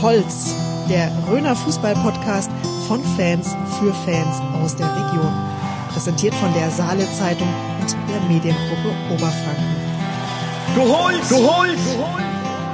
Holz, der Röner Fußball-Podcast von Fans für Fans aus der Region. Präsentiert von der Saale Zeitung und der Mediengruppe Oberfranken. Du holst! Du holst! Du holst!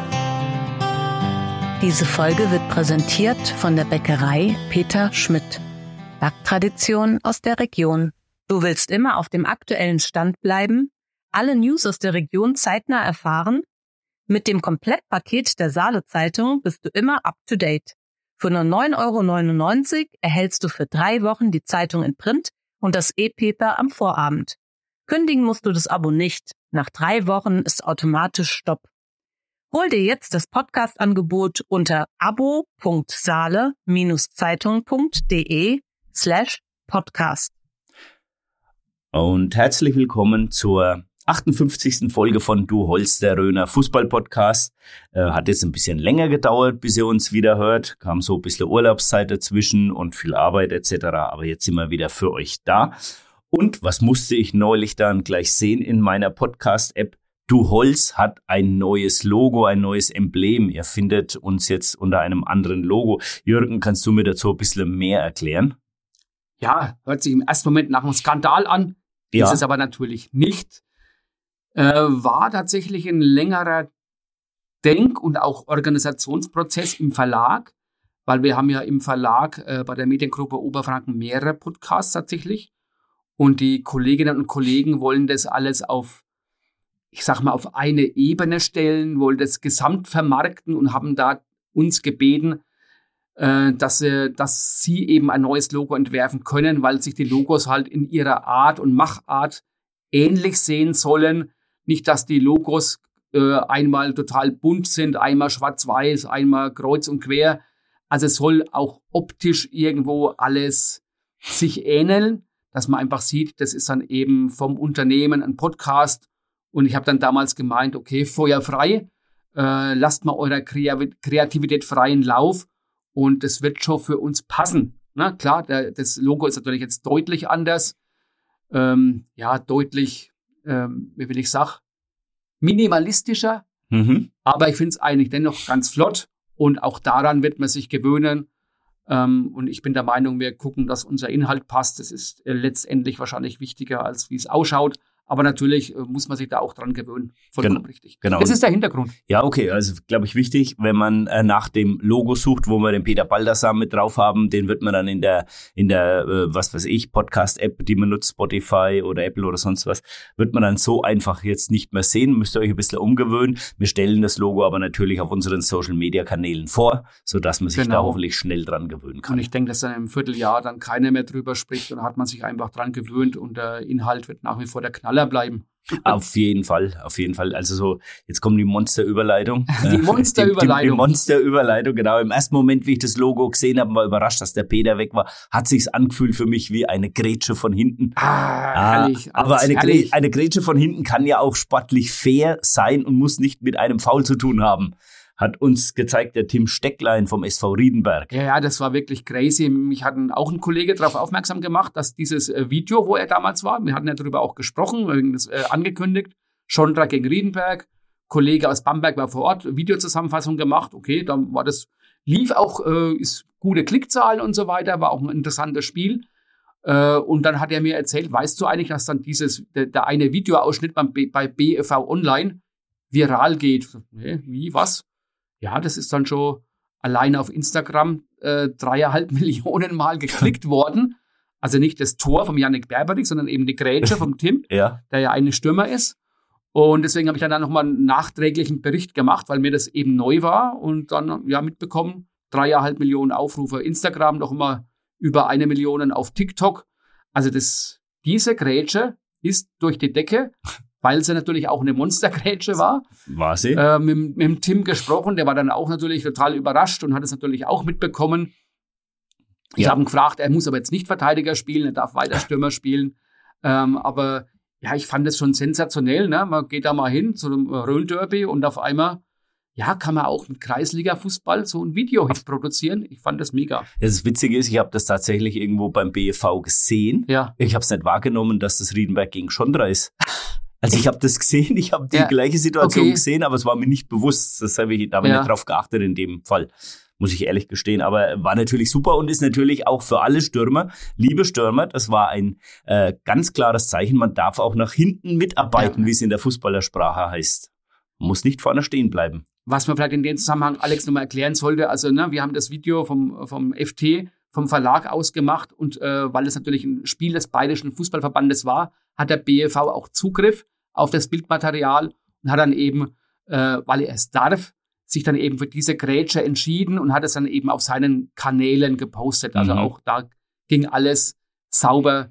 Diese Folge wird präsentiert von der Bäckerei Peter Schmidt. Backtradition aus der Region. Du willst immer auf dem aktuellen Stand bleiben, alle News aus der Region zeitnah erfahren? Mit dem Komplettpaket der Saale Zeitung bist du immer up to date. Für nur 9,99 € erhältst du für 3 Wochen die Zeitung in Print und das E-Paper am Vorabend. Kündigen musst du das Abo nicht. Nach 3 Wochen ist automatisch Stopp. Hol dir jetzt das Podcast-Angebot unter abo.saale-zeitung.de/podcast. Und herzlich willkommen zur 58. Folge von Du holst, der Röner Fußball-Podcast. Hat jetzt ein bisschen länger gedauert, bis ihr uns wieder hört. Kam so ein bisschen Urlaubszeit dazwischen und viel Arbeit etc. Aber jetzt sind wir wieder für euch da. Und was musste ich neulich dann gleich sehen in meiner Podcast-App? Du Holz hat ein neues Logo, ein neues Emblem. Ihr findet uns jetzt unter einem anderen Logo. Jürgen, kannst du mir dazu ein bisschen mehr erklären? Ja, hört sich im ersten Moment nach einem Skandal an. Ja. Ist es aber natürlich nicht. War tatsächlich ein längerer Denk- und auch Organisationsprozess im Verlag, weil wir haben ja im Verlag bei der Mediengruppe Oberfranken mehrere Podcasts tatsächlich. Und die Kolleginnen und Kollegen wollen das alles auf eine Ebene stellen, wollen das gesamt vermarkten und haben da uns gebeten, dass sie eben ein neues Logo entwerfen können, weil sich die Logos halt in ihrer Art und Machart ähnlich sehen sollen. Nicht, dass die Logos einmal total bunt sind, einmal schwarz-weiß, einmal kreuz und quer. Also es soll auch optisch irgendwo alles sich ähneln, dass man einfach sieht, das ist dann eben vom Unternehmen ein Podcast. Und ich habe dann damals gemeint, okay, Feuer frei, lasst mal eurer Kreativität freien Lauf und es wird schon für uns passen. Na klar, das Logo ist natürlich jetzt deutlich anders, deutlich, wie will ich sagen, minimalistischer, aber ich finde es eigentlich dennoch ganz flott und auch daran wird man sich gewöhnen. Und ich bin der Meinung, wir gucken, dass unser Inhalt passt. Das ist letztendlich wahrscheinlich wichtiger, als wie es ausschaut. Aber natürlich muss man sich da auch dran gewöhnen. Vollkommen richtig. Genau. Das ist der Hintergrund. Ja, okay. Also, glaube ich, wichtig, wenn man nach dem Logo sucht, wo wir den Peter Baldassar mit drauf haben, den wird man dann in der Podcast-App, die man nutzt, Spotify oder Apple oder sonst was, wird man dann so einfach jetzt nicht mehr sehen. Müsst ihr euch ein bisschen umgewöhnen. Wir stellen das Logo aber natürlich auf unseren Social-Media-Kanälen vor, sodass man sich da hoffentlich schnell dran gewöhnen kann. Und ich denke, dass dann im Vierteljahr dann keiner mehr drüber spricht und hat man sich einfach dran gewöhnt und der Inhalt wird nach wie vor der Knaller bleiben. Auf jeden Fall. Also so, jetzt kommt die Monsterüberleitung. Die Monsterüberleitung. Die Monsterüberleitung, genau. Im ersten Moment, wie ich das Logo gesehen habe, war überrascht, dass der Peter weg war. Hat sich's angefühlt für mich wie eine Grätsche von hinten. Herrlich. Aber eine Grätsche von hinten kann ja auch sportlich fair sein und muss nicht mit einem Foul zu tun haben. Hat uns gezeigt der Tim Stecklein vom SV Riedenberg. Ja, das war wirklich crazy. Mich hat auch ein Kollege darauf aufmerksam gemacht, dass dieses Video, wo er damals war, wir hatten ja darüber auch gesprochen, das angekündigt, Schondra gegen Riedenberg, Kollege aus Bamberg war vor Ort, Videozusammenfassung gemacht, okay, dann war das, lief auch, ist gute Klickzahlen und so weiter, war auch ein interessantes Spiel. Und dann hat er mir erzählt, weißt du eigentlich, dass dann der eine Videoausschnitt bei BFV Online viral geht? Nee, wie, was? Ja, das ist dann schon allein auf Instagram 3,5 Millionen Mal geklickt worden. Also nicht das Tor vom Yannick Berberich, sondern eben die Grätsche vom Tim, der ja ein Stürmer ist. Und deswegen habe ich dann nochmal einen nachträglichen Bericht gemacht, weil mir das eben neu war. Und dann mitbekommen, 3,5 Millionen Aufrufe Instagram, noch immer über 1 Million auf TikTok. Also diese Grätsche ist durch die Decke, weil sie natürlich auch eine Monstergrätsche war. War sie? Mit dem Tim gesprochen, der war dann auch natürlich total überrascht und hat es natürlich auch mitbekommen. Ich habe ihn gefragt, er muss aber jetzt nicht Verteidiger spielen, er darf weiter Stürmer spielen. Aber ja, ich fand das schon sensationell. Ne? Man geht da mal hin zu einem Rhön-Derby und auf einmal kann man auch mit Kreisliga-Fußball so ein Video produzieren. Ich fand das mega. Das Witzige ist, ich habe das tatsächlich irgendwo beim BFV gesehen. Ja. Ich habe es nicht wahrgenommen, dass das Riedenberg gegen Schondra ist. Also ich habe das gesehen, ich habe die gleiche Situation gesehen, aber es war mir nicht bewusst. Da habe ich nicht drauf geachtet in dem Fall. muss ich ehrlich gestehen. Aber war natürlich super und ist natürlich auch für alle Stürmer, liebe Stürmer, das war ein ganz klares Zeichen. Man darf auch nach hinten mitarbeiten, wie es in der Fußballersprache heißt. Man muss nicht vorne stehen bleiben. Was man vielleicht in dem Zusammenhang, Alex, nochmal erklären sollte, also wir haben das Video vom FT, vom Verlag aus gemacht und weil es natürlich ein Spiel des Bayerischen Fußballverbandes war, hat der BFV auch Zugriff auf das Bildmaterial und hat dann eben, weil er es darf, sich dann eben für diese Grätsche entschieden und hat es dann eben auf seinen Kanälen gepostet. Also auch da ging alles sauber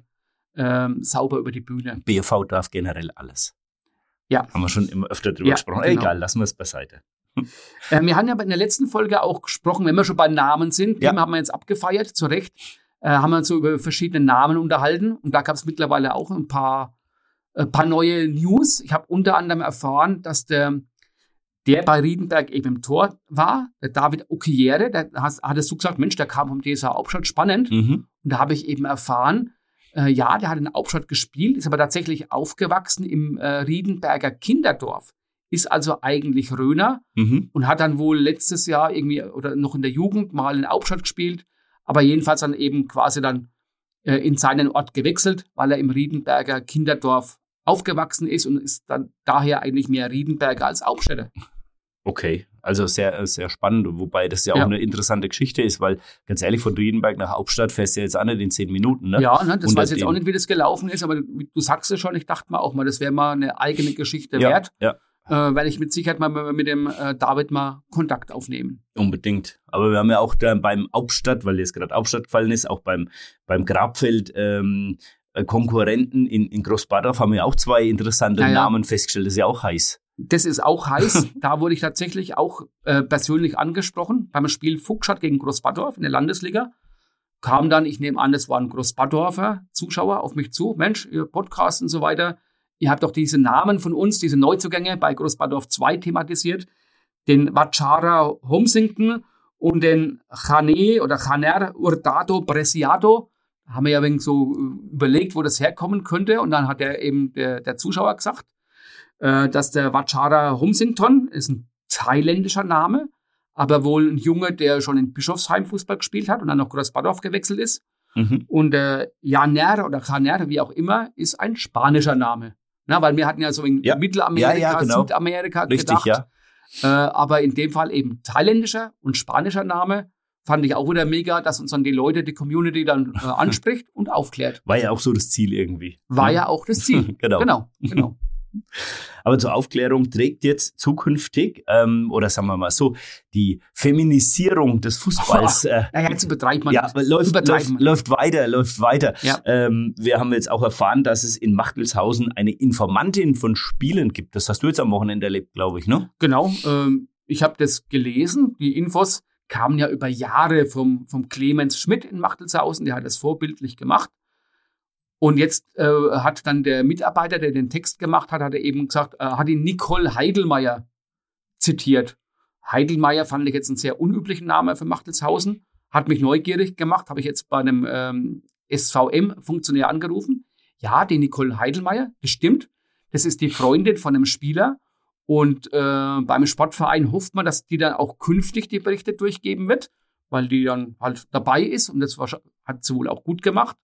über die Bühne. BFV darf generell alles. Ja. Haben wir schon immer öfter drüber gesprochen. Genau. Egal, lassen wir es beiseite. Wir haben ja in der letzten Folge auch gesprochen, wenn wir schon bei Namen sind, haben wir jetzt abgefeiert, zu Recht, haben wir uns so über verschiedene Namen unterhalten und da gab es mittlerweile auch ein paar neue News. Ich habe unter anderem erfahren, dass der bei Riedenberg eben im Tor war, der David Okiere, hattest du gesagt, Mensch, der kam vom DSV Hauptstadt, spannend. Und da habe ich eben erfahren, der hat in Hauptstadt gespielt, ist aber tatsächlich aufgewachsen im Riedenberger Kinderdorf. Ist also eigentlich Röner und hat dann wohl letztes Jahr irgendwie oder noch in der Jugend mal in Hauptstadt gespielt, aber jedenfalls dann eben quasi dann in seinen Ort gewechselt, weil er im Riedenberger Kinderdorf aufgewachsen ist und ist dann daher eigentlich mehr Riedenberger als Hauptstädter. Okay, also sehr, sehr spannend, wobei das ja auch eine interessante Geschichte ist, weil ganz ehrlich, von Riedenberg nach Hauptstadt fährst du jetzt auch nicht in 10 Minuten, ne? Ja, ne, das weiß ich jetzt auch nicht, wie das gelaufen ist, aber du sagst es schon, ich dachte mir auch mal, das wäre mal eine eigene Geschichte wert. Ja. Werde ich mit Sicherheit mal mit dem David mal Kontakt aufnehmen. Unbedingt. Aber wir haben ja auch da beim Hauptstadt, weil jetzt gerade Hauptstadt gefallen ist, auch beim Grabfeld Konkurrenten in Großbadorf haben wir auch 2 interessante Namen festgestellt. Das ist ja auch heiß. Das ist auch heiß. Da wurde ich tatsächlich auch persönlich angesprochen beim Spiel Fuchsstadt gegen Großbadorf in der Landesliga. Kam dann, ich nehme an, das waren Großbadorfer Zuschauer auf mich zu. Mensch, ihr Podcast und so weiter. Ihr habt doch diese Namen von uns, diese Neuzugänge bei Großbadorf 2 thematisiert. Den Vachara Homsington und den Janer Hurtado Preciado. Da haben wir ja ein wenig so überlegt, wo das herkommen könnte. Und dann hat der Zuschauer gesagt, dass der Vachara Homsington ist ein thailändischer Name, aber wohl ein Junge, der schon in Bischofsheim Fußball gespielt hat und dann nach Großbadorf gewechselt ist. Und Janer oder Janer, wie auch immer, ist ein spanischer Name. Na, weil wir hatten ja so in Mittelamerika, genau. Südamerika gedacht. Ja. Aber in dem Fall eben thailändischer und spanischer Name. Fand ich auch wieder mega, dass uns dann die Leute, die Community dann anspricht und aufklärt. War ja auch so das Ziel irgendwie. War ja auch das Ziel. Genau. Aber zur Aufklärung trägt jetzt zukünftig, oder sagen wir mal so, die Feminisierung des Fußballs. Jetzt übertreibt man. Ja, läuft weiter. Ja. Wir haben jetzt auch erfahren, dass es in Machtelshausen eine Informantin von Spielen gibt. Das hast du jetzt am Wochenende erlebt, glaube ich, ne? Genau. Ich habe das gelesen. Die Infos kamen ja über Jahre vom Clemens Schmidt in Machtelshausen. Der hat das vorbildlich gemacht. Und jetzt hat dann der Mitarbeiter, der den Text gemacht hat, hat er eben gesagt, hat ihn Nicole Heidelmeier zitiert. Heidelmeier fand ich jetzt einen sehr unüblichen Namen für Machtelshausen. Hat mich neugierig gemacht, habe ich jetzt bei einem SVM-Funktionär angerufen. Ja, die Nicole Heidelmeier, das stimmt. Das ist die Freundin von einem Spieler. Und beim Sportverein hofft man, dass die dann auch künftig die Berichte durchgeben wird, weil die dann halt dabei ist. Und das hat sie wohl auch gut gemacht.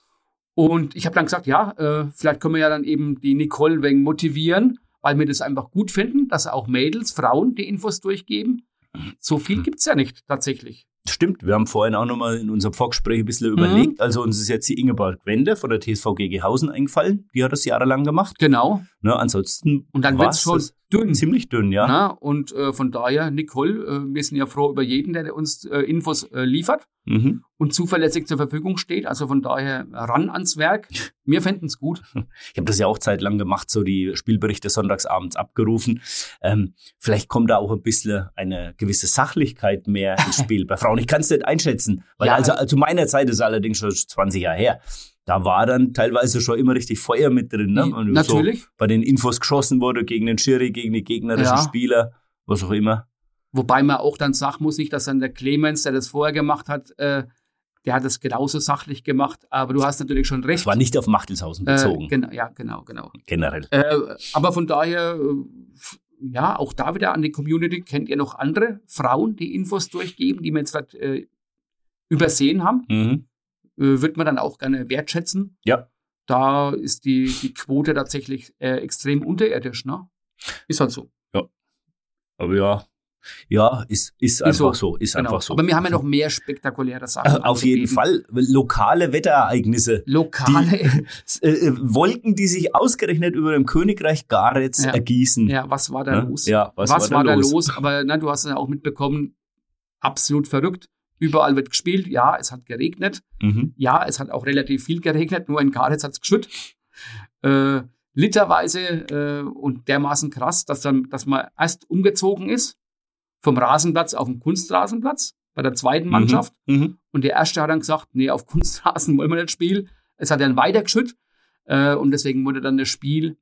Und ich habe dann gesagt, vielleicht können wir ja dann eben die Nicole wegen motivieren, weil wir das einfach gut finden, dass auch Mädels, Frauen die Infos durchgeben. So viel gibt's ja nicht tatsächlich. Stimmt, wir haben vorhin auch nochmal in unserem Vorgespräch ein bisschen überlegt. Also uns ist jetzt die Ingeborg Wende von der TSV Geghausen eingefallen. Die hat das jahrelang gemacht. Genau. Ne, ansonsten und dann wird's schon dünn. Ziemlich dünn, ja. Na, und von daher, Nicole, wir sind ja froh über jeden, der uns Infos liefert und zuverlässig zur Verfügung steht. Also von daher ran ans Werk. Wir fänden es gut. Ich habe das ja auch zeitlang gemacht, so die Spielberichte sonntagsabends abgerufen. Vielleicht kommt da auch ein bisschen eine gewisse Sachlichkeit mehr ins Spiel bei Frauen. Ich kann es nicht einschätzen, weil also zu meiner Zeit ist allerdings schon 20 Jahre her. Da war dann teilweise schon immer richtig Feuer mit drin, ne? Und natürlich. So bei den Infos geschossen wurde gegen den Schiri, gegen die gegnerischen Spieler, was auch immer. Wobei man auch dann sagen muss, nicht, dass dann der Clemens, der das vorher gemacht hat, der hat das genauso sachlich gemacht. Aber du hast natürlich schon recht. Das war nicht auf Machtelshausen bezogen. Genau. Generell. Aber von daher, ja, auch da wieder an die Community. Kennt ihr noch andere Frauen, die Infos durchgeben, die wir jetzt vielleicht übersehen haben? Wird man dann auch gerne wertschätzen. Ja. Da ist die Quote tatsächlich extrem unterirdisch, ne? Ist halt so. Ja. Aber ja, ist einfach so. Ist genau. einfach so. Aber wir haben ja noch mehr spektakuläre Sachen. Auf jeden Fall. Lokale Wetterereignisse. Wolken, die sich ausgerechnet über dem Königreich Garetz ergießen. Ja, was war da los? Ja, was war da los? Aber du hast es ja auch mitbekommen, absolut verrückt. Überall wird gespielt. Ja, es hat geregnet. Ja, es hat auch relativ viel geregnet. Nur in Garetz hat es geschüttet. Literweise und dermaßen krass, dass man erst umgezogen ist vom Rasenplatz auf den Kunstrasenplatz bei der zweiten Mannschaft. Und der erste hat dann gesagt, nee, auf Kunstrasen wollen wir nicht spielen. Es hat dann weiter geschüttet. Und deswegen wurde dann das Spiel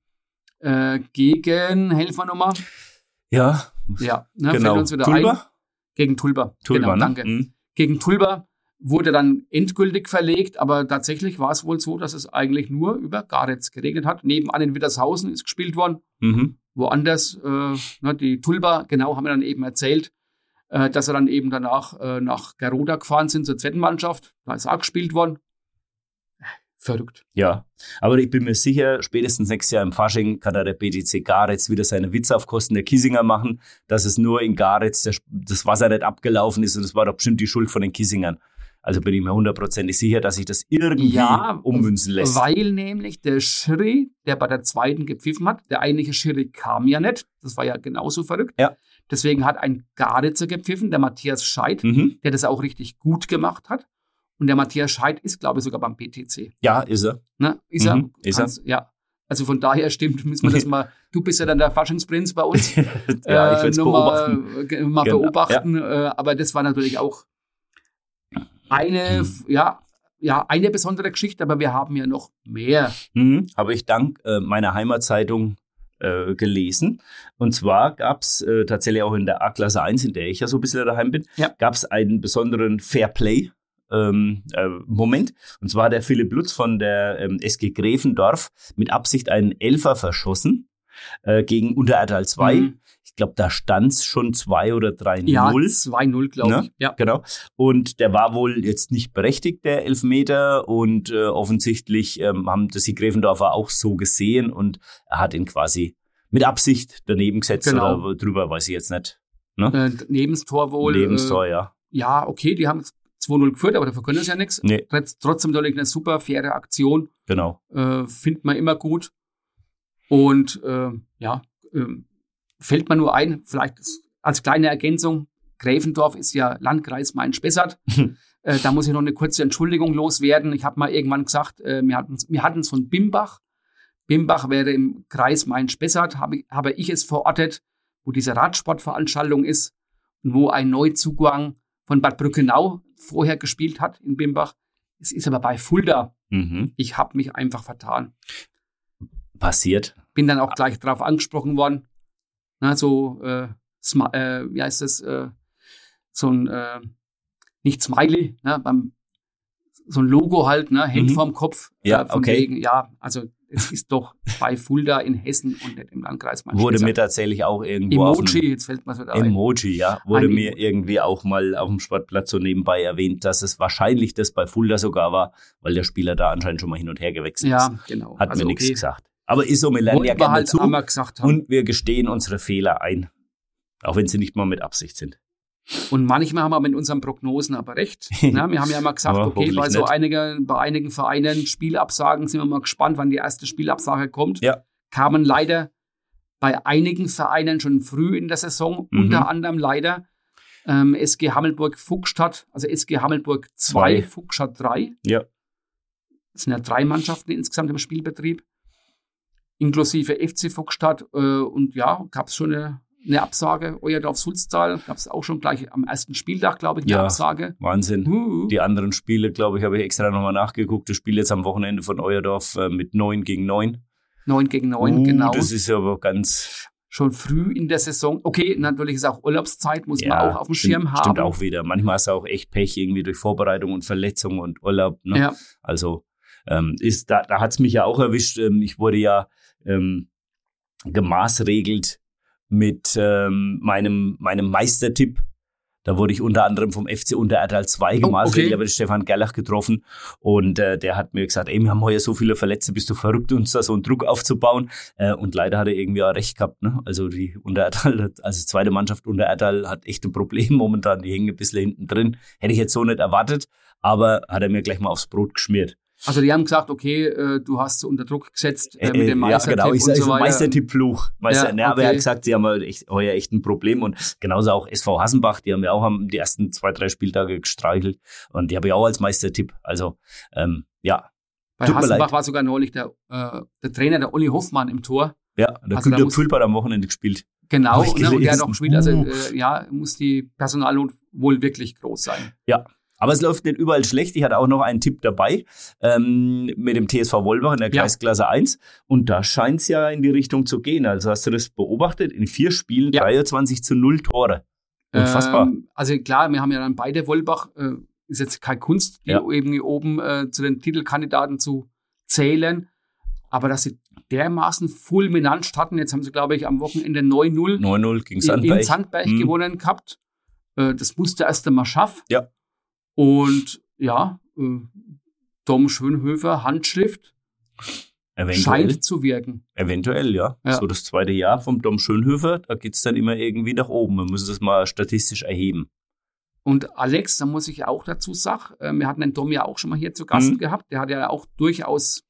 gegen, helfen wir nochmal. Ja, genau. Fällt uns wieder Tulba? ein. Gegen Tulba. Genau, ne? Danke. Gegen Tulba wurde dann endgültig verlegt, aber tatsächlich war es wohl so, dass es eigentlich nur über Garetz geregnet hat. Nebenan in Wittershausen ist gespielt worden. Woanders, die Tulba, genau, haben wir dann eben erzählt, dass sie dann eben danach nach Garoda gefahren sind zur zweiten Mannschaft. Da ist auch gespielt worden. Verrückt. Ja, aber ich bin mir sicher, spätestens nächstes Jahr im Fasching kann der BTC Garetz wieder seine Witze auf Kosten der Kissinger machen, dass es nur in Garetz das Wasser nicht abgelaufen ist und das war doch bestimmt die Schuld von den Kissingern. Also bin ich mir 100% sicher, dass sich das irgendwie ummünzen lässt. Weil nämlich der Schiri, der bei der zweiten gepfiffen hat, der eigentliche Schiri kam ja nicht. Das war ja genauso verrückt. Ja. Deswegen hat ein Garetzer gepfiffen, der Matthias Scheidt, der das auch richtig gut gemacht hat. Und der Matthias Scheidt ist, glaube ich, sogar beim BTC. Ja, ist er. Ne? Ist er? Ja. Also von daher stimmt, müssen wir das mal, du bist ja dann der Faschingsprinz bei uns. Ja, ich will es beobachten. Mal beobachten. Ja. Aber das war natürlich auch eine besondere Geschichte, aber wir haben ja noch mehr. Habe ich dank meiner Heimatzeitung gelesen. Und zwar gab es tatsächlich auch in der A-Klasse 1, in der ich ja so ein bisschen daheim bin, gab es einen besonderen Fairplay Moment. Und zwar hat der Philipp Lutz von der SG Gräfendorf mit Absicht einen Elfer verschossen gegen Unterertal 2. Ich glaube, da stand es schon 2 oder 3-0. Ja, 2-0, glaube ich. Ja, genau. Und der war wohl jetzt nicht berechtigt, der Elfmeter. Und offensichtlich haben das die Gräfendorfer auch so gesehen. Und er hat ihn quasi mit Absicht daneben gesetzt. Genau. Oder drüber, weiß ich jetzt nicht. Ne? Nebenstor wohl. Nebenstor, ja. Ja, okay, die haben 2-0 geführt, aber dafür können es ja nichts. Nee. Trotzdem natürlich eine super faire Aktion. Genau. Findet man immer gut. Und fällt mir nur ein, vielleicht als kleine Ergänzung, Gräfendorf ist ja Landkreis Main-Spessart. Da muss ich noch eine kurze Entschuldigung loswerden. Ich habe mal irgendwann gesagt, wir hatten es von Bimbach. Bimbach wäre im Kreis Main-Spessart, habe ich es verortet, wo diese Radsportveranstaltung ist und wo ein Neuzugang von Bad Brückenau vorher gespielt hat in Bimbach. Es ist aber bei Fulda. Ich habe mich einfach vertan. Passiert. Bin dann auch gleich drauf angesprochen worden. Na, so, wie heißt das? So ein, nicht Smiley, ne, so ein Logo halt, ne, Hände vorm Kopf. Ja, von okay. Wegen, ja, also es ist doch bei Fulda in Hessen und nicht im Landkreis Main-Spessart. Wurde mir tatsächlich auch irgendwo jetzt fällt mir so da ein. Emoji, ja. Wurde mir irgendwie auch mal auf dem Sportplatz so nebenbei erwähnt, dass es wahrscheinlich das bei Fulda sogar war, weil der Spieler da anscheinend schon mal hin und her gewechselt ist. Ja, genau. Hat mir nichts gesagt. Aber ist so, wir lernen ja gerne dazu und wir gestehen unsere Fehler ein. Auch wenn sie nicht mal mit Absicht sind. Und manchmal haben wir mit unseren Prognosen aber recht. Na, wir haben ja mal gesagt, okay, bei einigen Vereinen Spielabsagen sind wir mal gespannt, wann die erste Spielabsage kommt. Ja. Kamen leider bei einigen Vereinen schon früh in der Saison, unter anderem leider SG Hammelburg-Fuchstadt, also SG Hammelburg 2, Fuchstadt 3. Ja. Das sind ja 3 Mannschaften insgesamt im Spielbetrieb, inklusive FC Fuchstadt. Und ja, gab es schon eine Absage. Euerdorf-Sulztal gab es auch schon gleich am ersten Spieltag, glaube ich, eine Absage. Wahnsinn. Die anderen Spiele, glaube ich, habe ich extra nochmal nachgeguckt. Das Spiel jetzt am Wochenende von Euerdorf mit 9 gegen 9. 9 gegen 9, genau. Das ist aber ganz... Schon früh in der Saison. Okay, natürlich ist auch Urlaubszeit, muss man auch auf dem Schirm haben. Stimmt auch wieder. Manchmal ist auch echt Pech irgendwie durch Vorbereitung und Verletzung und Urlaub. Ne? Ja. Also da hat es mich ja auch erwischt. Ich wurde ja gemaßregelt mit meinem Meistertipp. Da wurde ich unter anderem vom FC Unterertal 2 gemaßelt. Ich habe den Stefan Gerlach getroffen und der hat mir gesagt, wir haben heute so viele Verletzte, bist du verrückt, uns da so einen Druck aufzubauen. Und leider hat er irgendwie auch recht gehabt. Ne? Also die Unterertal, also zweite Mannschaft Unterertal hat echt ein Problem momentan. Die hängen ein bisschen hinten drin. Hätte ich jetzt so nicht erwartet, aber hat er mir gleich mal aufs Brot geschmiert. Also die haben gesagt, okay, du hast sie unter Druck gesetzt mit dem Meistertipp. Ja, genau, ich sage so Meistertipp-Fluch. Aber er hat gesagt, sie haben heuer echt ein Problem. Und genauso auch SV Hassenbach, die haben ja auch die ersten 2-3 Spieltage gestreichelt. Und die habe ich auch als Meistertipp. Also, Bei Hassenbach war sogar neulich der Trainer, der Olli Hoffmann, im Tor. Ja, der Günter Pfülper hat am Wochenende gespielt. Genau, und der hat noch gespielt. Also, muss die Personalnot wohl wirklich groß sein. Ja. Aber es läuft nicht überall schlecht. Ich hatte auch noch einen Tipp dabei mit dem TSV Wolbach in der Kreisklasse 1. Und da scheint es ja in die Richtung zu gehen. Also hast du das beobachtet? In 4 Spielen 23-0 Tore. Unfassbar. Also klar, wir haben ja dann beide Wolbach. Ist jetzt keine Kunst, die eben oben zu den Titelkandidaten zu zählen. Aber dass sie dermaßen fulminant starten. Jetzt haben sie, glaube ich, am Wochenende 9-0 gegen Sandberg, in Sandberg gewonnen gehabt. Das musste erst einmal schaffen. Ja. Und Dom Schönhöfer, Handschrift, scheint zu wirken. Eventuell, ja. So das zweite Jahr vom Dom Schönhöfer, da geht's dann immer irgendwie nach oben. Man muss das mal statistisch erheben. Und Alex, da muss ich auch dazu sagen, wir hatten den Dom ja auch schon mal hier zu Gast gehabt. Der hat ja auch durchaus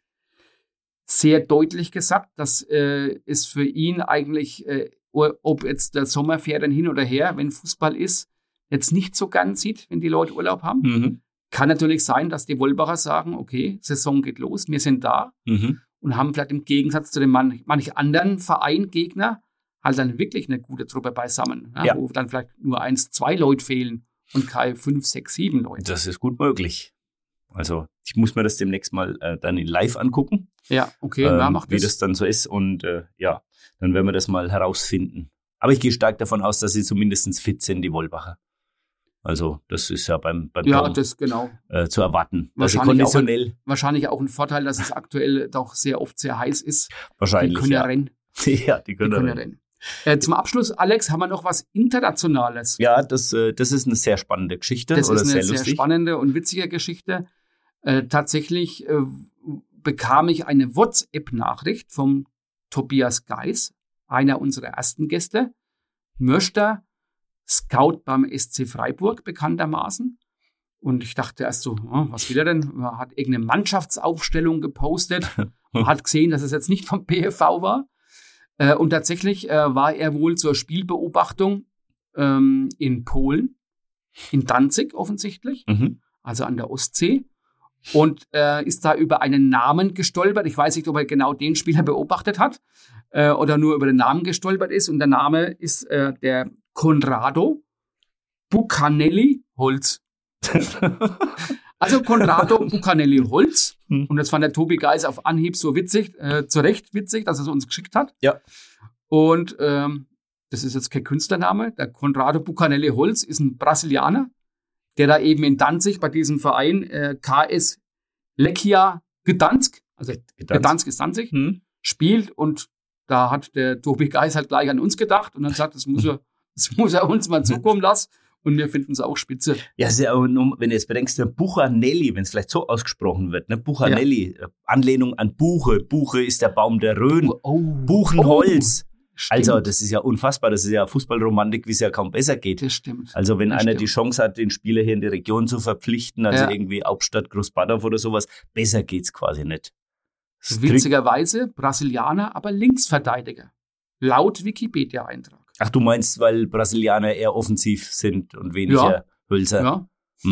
sehr deutlich gesagt, dass es für ihn eigentlich, ob jetzt der Sommerferien hin oder her, wenn Fußball ist, jetzt nicht so gern sieht, wenn die Leute Urlaub haben. Kann natürlich sein, dass die Wolbacher sagen, okay, Saison geht los, wir sind da und haben vielleicht im Gegensatz zu den manch anderen Vereingegner halt dann wirklich eine gute Truppe beisammen, wo dann vielleicht nur 1, 2 Leute fehlen und keine 5, 6, 7 Leute. Das ist gut möglich. Also ich muss mir das demnächst mal dann in live angucken. Ja, okay, macht das. Wie das dann so ist und dann werden wir das mal herausfinden. Aber ich gehe stark davon aus, dass sie zumindest fit sind, die Wolbacher. Also das ist ja beim Dom, das genau zu erwarten. Wahrscheinlich auch ein Vorteil, dass es aktuell doch sehr oft sehr heiß ist. Wahrscheinlich, die können ja rennen. Ja, die können rennen. Zum Abschluss, Alex, haben wir noch was Internationales? Ja, das ist eine sehr spannende Geschichte. Das ist eine sehr sehr spannende und witzige Geschichte. Tatsächlich bekam ich eine WhatsApp-Nachricht vom Tobias Geis, einer unserer ersten Gäste, Mörster, Scout beim SC Freiburg bekanntermaßen. Und ich dachte erst so, was will er denn? Er hat irgendeine Mannschaftsaufstellung gepostet und hat gesehen, dass es jetzt nicht vom PFV war. Und tatsächlich war er wohl zur Spielbeobachtung in Polen, in Danzig offensichtlich, also an der Ostsee. Und ist da über einen Namen gestolpert. Ich weiß nicht, ob er genau den Spieler beobachtet hat oder nur über den Namen gestolpert ist. Und der Name ist der Conrado Bucanelli Holz. Also Conrado Bucanelli Holz. Und das fand der Tobi Geis auf Anhieb so witzig, zu Recht witzig, dass er es uns geschickt hat. Ja. Und das ist jetzt kein Künstlername. Der Conrado Bucanelli Holz ist ein Brasilianer, der da eben in Danzig bei diesem Verein KS Lechia Gdansk, also Gdansk ist Danzig, spielt. Und da hat der Tobi Geis halt gleich an uns gedacht und hat gesagt, das muss er uns mal zukommen lassen. Und wir finden es auch spitze. Ja, ist ja auch, wenn du jetzt bedenkst, der Buchanelli, wenn es vielleicht so ausgesprochen wird, ne? Buchanelli, Anlehnung an Buche. Buche ist der Baum der Rhön. Buchenholz. Also, das ist ja unfassbar. Das ist ja Fußballromantik, wie es ja kaum besser geht. Das stimmt. Also, wenn einer die Chance hat, den Spieler hier in die Region zu verpflichten, also irgendwie Hauptstadt Großbadorf oder sowas, besser geht's quasi nicht. Witzigerweise Brasilianer, aber Linksverteidiger. Laut Wikipedia-Eintrag. Ach, du meinst, weil Brasilianer eher offensiv sind und weniger Hölzer? Ja.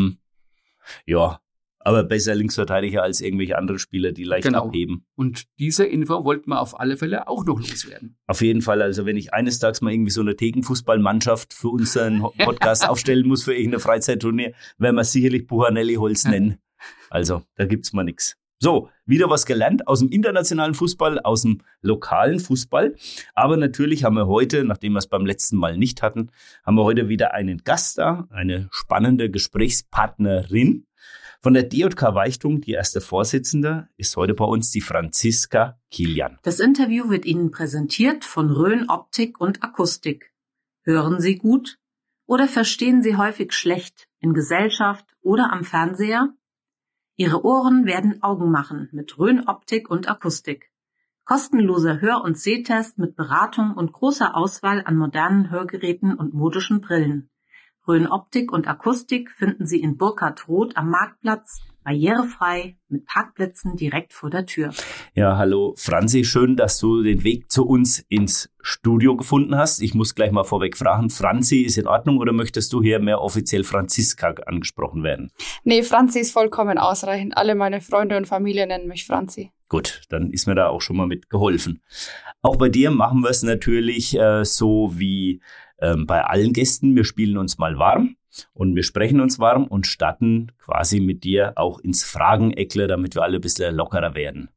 Ja, aber besser Linksverteidiger als irgendwelche andere Spieler, die leicht abheben. Und diese Info wollten wir auf alle Fälle auch noch loswerden. Auf jeden Fall. Also wenn ich eines Tages mal irgendwie so eine Thekenfußballmannschaft für unseren Podcast aufstellen muss für irgendeine Freizeitturnier, werden wir sicherlich Buchanelli Holz nennen. Also da gibt's mal nix. So, wieder was gelernt aus dem internationalen Fußball, aus dem lokalen Fußball. Aber natürlich haben wir heute, nachdem wir es beim letzten Mal nicht hatten, haben wir heute wieder einen Gast da, eine spannende Gesprächspartnerin. Von der DJK Weichtung, die erste Vorsitzende, ist heute bei uns die Franziska Kilian. Das Interview wird Ihnen präsentiert von Rhön Optik und Akustik. Hören Sie gut oder verstehen Sie häufig schlecht in Gesellschaft oder am Fernseher? Ihre Ohren werden Augen machen mit Rhön Optik und Akustik. Kostenloser Hör- und Sehtest mit Beratung und großer Auswahl an modernen Hörgeräten und modischen Brillen. Rhön Optik und Akustik finden Sie in Burkhardroth am Marktplatz, barrierefrei, mit Parkplätzen direkt vor der Tür. Ja, hallo Franzi, schön, dass du den Weg zu uns ins Studio gefunden hast. Ich muss gleich mal vorweg fragen, Franzi, ist in Ordnung oder möchtest du hier mehr offiziell Franziska angesprochen werden? Nee, Franzi ist vollkommen ausreichend. Alle meine Freunde und Familie nennen mich Franzi. Gut, dann ist mir da auch schon mal mit geholfen. Auch bei dir machen wir es natürlich so wie bei allen Gästen. Wir spielen uns mal warm und wir sprechen uns warm und starten quasi mit dir auch ins Frageneckle, damit wir alle ein bisschen lockerer werden.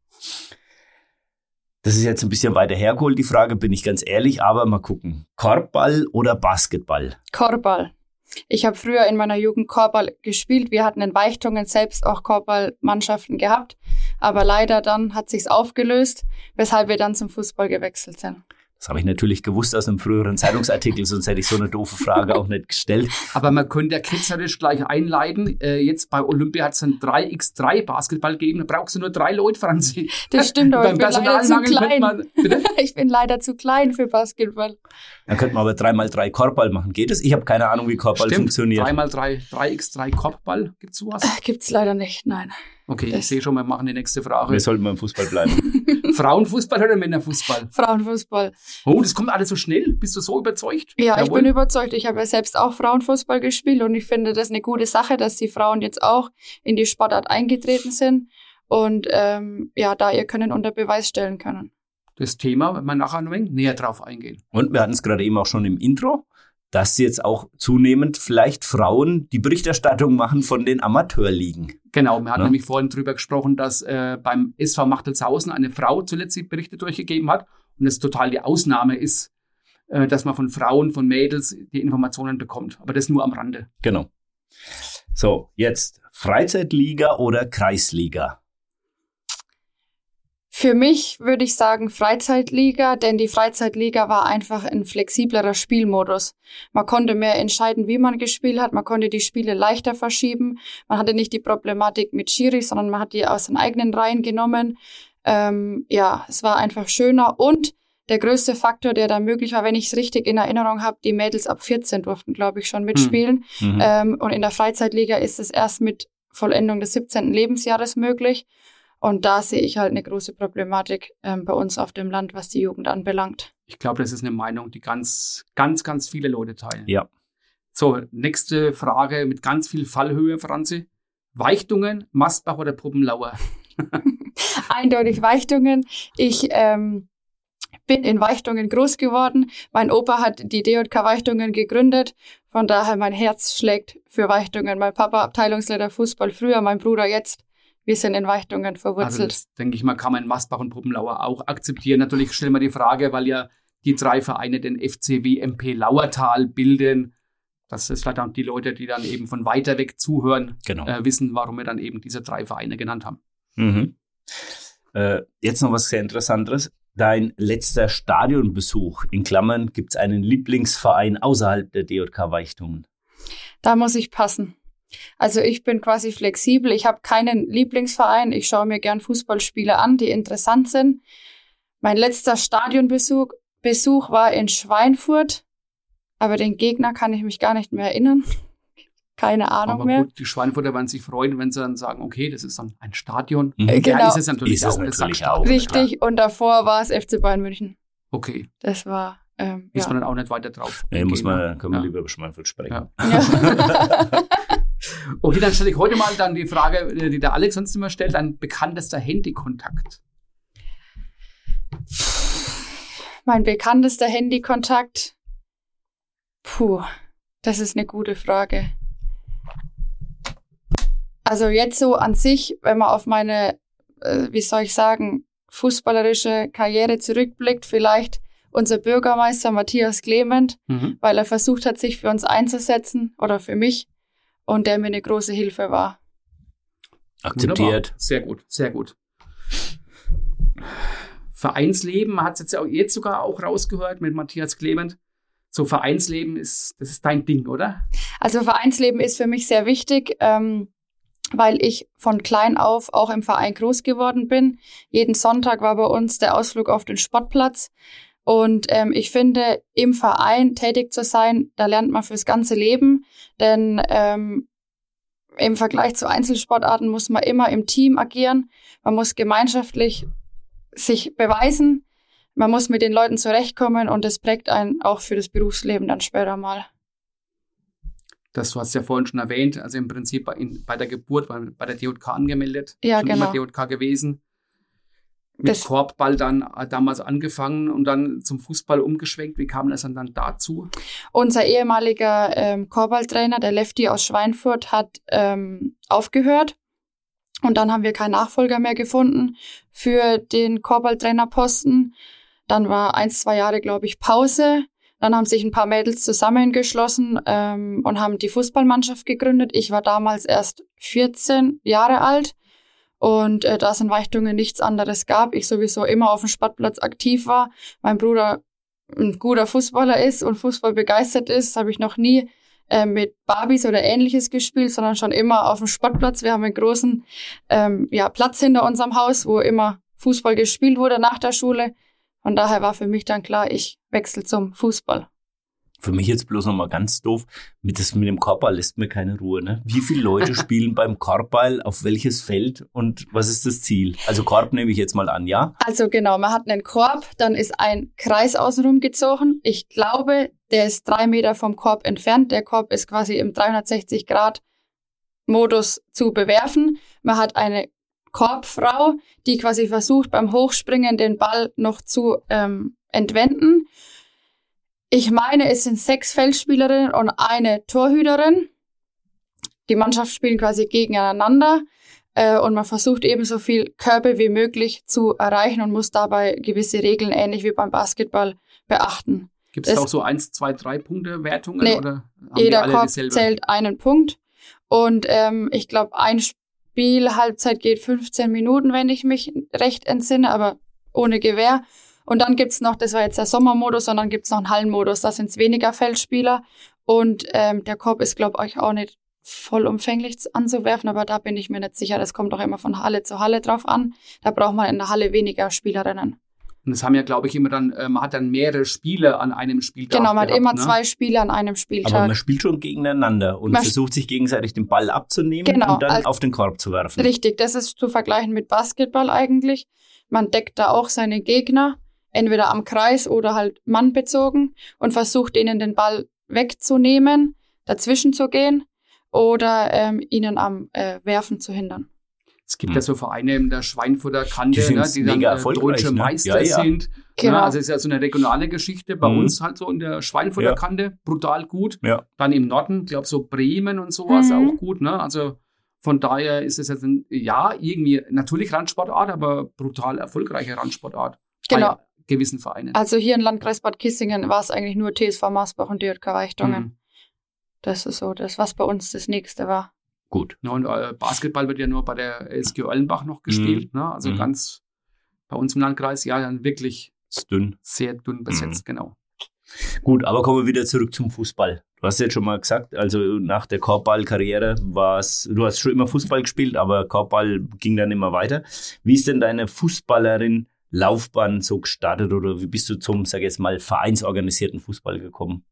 Das ist jetzt ein bisschen weiter hergeholt, die Frage, bin ich ganz ehrlich, aber mal gucken. Korbball oder Basketball? Korbball. Ich habe früher in meiner Jugend Korbball gespielt. Wir hatten in Weichtungen selbst auch Korbballmannschaften gehabt. Aber leider dann hat sich's aufgelöst, weshalb wir dann zum Fußball gewechselt sind. Das habe ich natürlich gewusst aus einem früheren Zeitungsartikel, sonst hätte ich so eine doofe Frage auch nicht gestellt. Aber man könnte ja ketzerisch gleich einleiten. Jetzt bei Olympia hat es ein 3x3 Basketball gegeben. Da brauchst du nur 3 Leute, Franzi. Das stimmt, aber ich bin leider zu klein. Ich bin leider zu klein für Basketball. Dann könnte man aber 3x3 Korbball machen. Geht es? Ich habe keine Ahnung, wie Korbball funktioniert. 3x3, 3x3 Korbball. Gibt's sowas? Gibt's leider nicht, nein. Okay, ich sehe schon, wir machen die nächste Frage. Wir sollten beim Fußball bleiben. Frauenfußball oder Männerfußball? Frauenfußball. Oh, das kommt alles so schnell. Bist du so überzeugt? Ja, Jawohl. Ich bin überzeugt. Ich habe ja selbst auch Frauenfußball gespielt und ich finde das eine gute Sache, dass die Frauen jetzt auch in die Sportart eingetreten sind und da ihr Können unter Beweis stellen können. Das Thema, wenn wir nachher ein wenig näher drauf eingehen. Und wir hatten es gerade eben auch schon im Intro, dass jetzt auch zunehmend vielleicht Frauen die Berichterstattung machen von den Amateurligen. Genau, wir hatten nämlich vorhin drüber gesprochen, dass beim SV Machtelshausen eine Frau zuletzt die Berichte durchgegeben hat und es total die Ausnahme ist, dass man von Frauen, von Mädels die Informationen bekommt. Aber das nur am Rande. Genau. So, jetzt Freizeitliga oder Kreisliga? Für mich würde ich sagen Freizeitliga, denn die Freizeitliga war einfach ein flexiblerer Spielmodus. Man konnte mehr entscheiden, wie man gespielt hat, man konnte die Spiele leichter verschieben, man hatte nicht die Problematik mit Schiris, sondern man hat die aus den eigenen Reihen genommen. Es war einfach schöner und der größte Faktor, der da möglich war, wenn ich es richtig in Erinnerung habe, die Mädels ab 14 durften, glaube ich, schon mitspielen. Und in der Freizeitliga ist es erst mit Vollendung des 17. Lebensjahres möglich. Und da sehe ich halt eine große Problematik bei uns auf dem Land, was die Jugend anbelangt. Ich glaube, das ist eine Meinung, die ganz, ganz, ganz viele Leute teilen. Ja. So, nächste Frage mit ganz viel Fallhöhe, Franzi. Weichtungen, Mastbach oder Puppenlauer? Eindeutig Weichtungen. Ich bin in Weichtungen groß geworden. Mein Opa hat die DJK Weichtungen gegründet. Von daher mein Herz schlägt für Weichtungen. Mein Papa Abteilungsleiter Fußball früher, mein Bruder jetzt. Wir sind in Weichtungen verwurzelt. Also das, denke ich mal, kann man in Mastbach und Puppenlauer auch akzeptieren. Natürlich stellen wir die Frage, weil ja die 3 Vereine den FCW MP Lauertal bilden. Das ist vielleicht auch die Leute, die dann eben von weiter weg zuhören, wissen, warum wir dann eben diese 3 Vereine genannt haben. Mhm. Jetzt noch was sehr Interessantes. Dein letzter Stadionbesuch, in Klammern, gibt es einen Lieblingsverein außerhalb der DJK Weichtungen? Da muss ich passen. Also ich bin quasi flexibel. Ich habe keinen Lieblingsverein. Ich schaue mir gern Fußballspiele an, die interessant sind. Mein letzter Stadionbesuch war in Schweinfurt. Aber den Gegner kann ich mich gar nicht mehr erinnern. Keine Ahnung aber mehr. Gut, die Schweinfurter werden sich freuen, wenn sie dann sagen, okay, das ist dann ein Stadion. Genau. Ja, ist es natürlich ist auch. Es natürlich auch. Richtig. Klar. Und davor war es FC Bayern München. Okay. Das war... ist man dann auch nicht weiter drauf. Nee, können wir lieber über Schweinfurt sprechen. Ja. Okay, dann stelle ich heute mal dann die Frage, die der Alex sonst immer stellt, ein bekanntester Handykontakt. Mein bekanntester Handykontakt? Das ist eine gute Frage. Also jetzt so an sich, wenn man auf meine, fußballerische Karriere zurückblickt, vielleicht unser Bürgermeister Matthias Clement, weil er versucht hat, sich für uns einzusetzen oder für mich und der mir eine große Hilfe war. Akzeptiert. Wunderbar. Sehr gut, sehr gut. Vereinsleben, man hat es jetzt sogar auch rausgehört mit Matthias Clement. So Vereinsleben das ist dein Ding, oder? Also Vereinsleben ist für mich sehr wichtig, weil ich von klein auf auch im Verein groß geworden bin. Jeden Sonntag war bei uns der Ausflug auf den Sportplatz. Und ich finde, im Verein tätig zu sein, da lernt man fürs ganze Leben. Denn im Vergleich zu Einzelsportarten muss man immer im Team agieren. Man muss gemeinschaftlich sich beweisen. Man muss mit den Leuten zurechtkommen und das prägt einen auch für das Berufsleben dann später mal. Du hast ja vorhin schon erwähnt, also im Prinzip bei der Geburt bei der DJK angemeldet. Ja, schon genau. Immer DJK gewesen. Mit Korbball dann damals angefangen und dann zum Fußball umgeschwenkt. Wie kam das dann dazu? Unser ehemaliger Korbballtrainer, der Lefty aus Schweinfurt, hat aufgehört. Und dann haben wir keinen Nachfolger mehr gefunden für den Korbballtrainerposten. Dann war 1-2 Jahre, glaube ich, Pause. Dann haben sich ein paar Mädels zusammengeschlossen und haben die Fußballmannschaft gegründet. Ich war damals erst 14 Jahre alt. Und da es in Weichtungen nichts anderes gab, ich sowieso immer auf dem Sportplatz aktiv war, mein Bruder ein guter Fußballer ist und Fußball begeistert ist, habe ich noch nie mit Barbies oder Ähnliches gespielt, sondern schon immer auf dem Sportplatz. Wir haben einen großen Platz hinter unserem Haus, wo immer Fußball gespielt wurde nach der Schule. Von daher war für mich dann klar, ich wechsle zum Fußball. Für mich jetzt bloß nochmal ganz doof, mit dem Korbball lässt mir keine Ruhe. Ne? Wie viele Leute spielen beim Korbball, auf welches Feld und was ist das Ziel? Also Korb nehme ich jetzt mal an, ja? Also genau, man hat einen Korb, dann ist ein Kreis außenrum gezogen. Ich glaube, der ist 3 Meter vom Korb entfernt. Der Korb ist quasi im 360-Grad-Modus zu bewerfen. Man hat eine Korbfrau, die quasi versucht, beim Hochspringen den Ball noch zu entwenden. Ich meine, es sind 6 Feldspielerinnen und eine Torhüterin. Die Mannschaft spielen quasi gegeneinander und man versucht eben so viel Körbe wie möglich zu erreichen und muss dabei gewisse Regeln, ähnlich wie beim Basketball, beachten. Gibt es auch so 1, 2, 3 Punkte Wertungen? Nee, oder haben jeder Korb dieselbe? zählt einen Punkt und ich glaube, ein Spielhalbzeit geht 15 Minuten, wenn ich mich recht entsinne, aber ohne Gewehr. Und dann gibt's noch, das war jetzt der Sommermodus, und dann gibt's noch einen Hallenmodus, da sind's weniger Feldspieler. Und der Korb ist, glaube ich, auch nicht vollumfänglich anzuwerfen, aber da bin ich mir nicht sicher. Das kommt doch immer von Halle zu Halle drauf an. Da braucht man in der Halle weniger Spielerinnen. Und das haben ja, glaube ich, immer dann, man hat dann mehrere Spiele an einem Spieltag. Genau, man hat immer 2 Spiele an einem Spieltag. Aber man spielt schon gegeneinander und versucht sich gegenseitig den Ball abzunehmen und dann auf den Korb zu werfen. Richtig, das ist zu vergleichen mit Basketball eigentlich. Man deckt da auch seine Gegner, entweder am Kreis oder halt mannbezogen und versucht ihnen den Ball wegzunehmen, dazwischen zu gehen oder ihnen am Werfen zu hindern. Es gibt ja so Vereine in der Schweinfurter Kante, die dann deutsche Meister sind. Genau. Also es ist ja so eine regionale Geschichte. Bei uns halt so in der Schweinfurter Kante brutal gut. Ja. Dann im Norden, glaube so Bremen und sowas auch gut. Ne? Also von daher ist es jetzt irgendwie natürlich Randsportart, aber brutal erfolgreiche Randsportart. Genau. Bei gewissen Vereinen. Also hier im Landkreis Bad Kissingen war es eigentlich nur TSV Marsbach und DJK Weichtungen. Das ist so das, was bei uns das nächste war. Gut. Ja, und Basketball wird ja nur bei der SG Ollenbach noch gespielt. Ne? Also ganz bei uns im Landkreis, dann wirklich dünn. Sehr dünn besetzt, genau. Gut, aber kommen wir wieder zurück zum Fußball. Du hast jetzt schon mal gesagt, also nach der Korbball-Karriere du hast schon immer Fußball gespielt, aber Korbball ging dann immer weiter. Wie ist denn deine Fußballerin-Laufbahn so gestartet oder wie bist du zum, sag ich jetzt mal, vereinsorganisierten Fußball gekommen?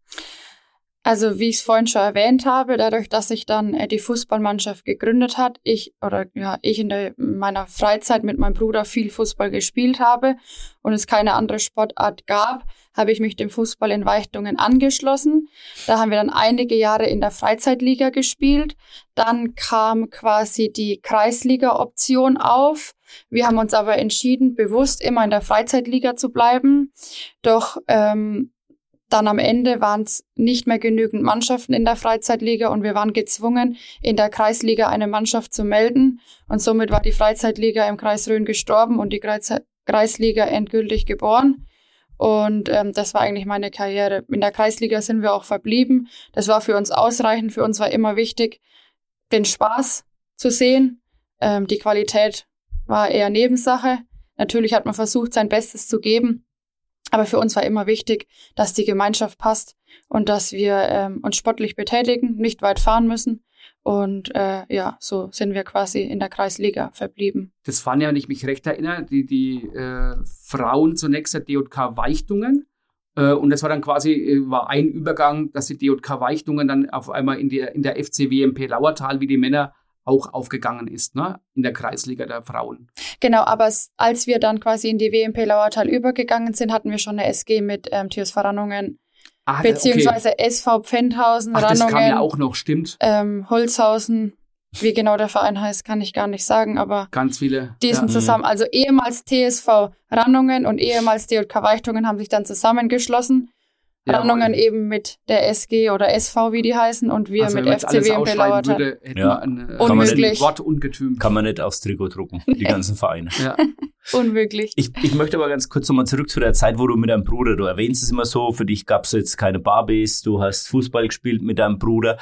Also wie ich es vorhin schon erwähnt habe, dadurch, dass sich dann die Fußballmannschaft gegründet hat, ich in meiner Freizeit mit meinem Bruder viel Fußball gespielt habe und es keine andere Sportart gab, habe ich mich dem Fußball in Weichtungen angeschlossen. Da haben wir dann einige Jahre in der Freizeitliga gespielt. Dann kam quasi die Kreisliga-Option auf. Wir haben uns aber entschieden, bewusst immer in der Freizeitliga zu bleiben. Doch dann am Ende waren es nicht mehr genügend Mannschaften in der Freizeitliga und wir waren gezwungen, in der Kreisliga eine Mannschaft zu melden. Und somit war die Freizeitliga im Kreis Rhön gestorben und die Kreisliga endgültig geboren. Und das war eigentlich meine Karriere. In der Kreisliga sind wir auch verblieben. Das war für uns ausreichend. Für uns war immer wichtig, den Spaß zu sehen, Die Qualität war eher Nebensache. Natürlich hat man versucht, sein Bestes zu geben. Aber für uns war immer wichtig, dass die Gemeinschaft passt und dass wir uns sportlich betätigen, nicht weit fahren müssen. Und so sind wir quasi in der Kreisliga verblieben. Das waren ja, wenn ich mich recht erinnere, die Frauen zunächst der DJK Weichtungen. Und das war dann quasi ein Übergang, dass die DJK Weichtungen dann auf einmal in der FC WMP Lauertal wie die Männer auch aufgegangen ist, ne? In der Kreisliga der Frauen. Genau, aber als wir dann quasi in die WMP Lauertal übergegangen sind, hatten wir schon eine SG mit TSV Rannungen, beziehungsweise okay. SV Pfändhausen, Rannungen. Das kam ja auch noch, stimmt. Holzhausen, wie genau der Verein heißt, kann ich gar nicht sagen, aber ganz viele. Die sind zusammen, also ehemals TSV Rannungen und ehemals DJK Weichtungen haben sich dann zusammengeschlossen. Rannungen eben mit der SG oder SV, wie die heißen, und wir mit FC WMP Lauertal. Unmöglich. Wortungetüm. Kann man nicht aufs Trikot drucken, die ganzen Vereine. Ja. Unmöglich. Ich möchte aber ganz kurz nochmal zurück zu der Zeit, wo du mit deinem Bruder, du erwähnst es immer so, für dich gab es jetzt keine Barbies, du hast Fußball gespielt mit deinem Bruder.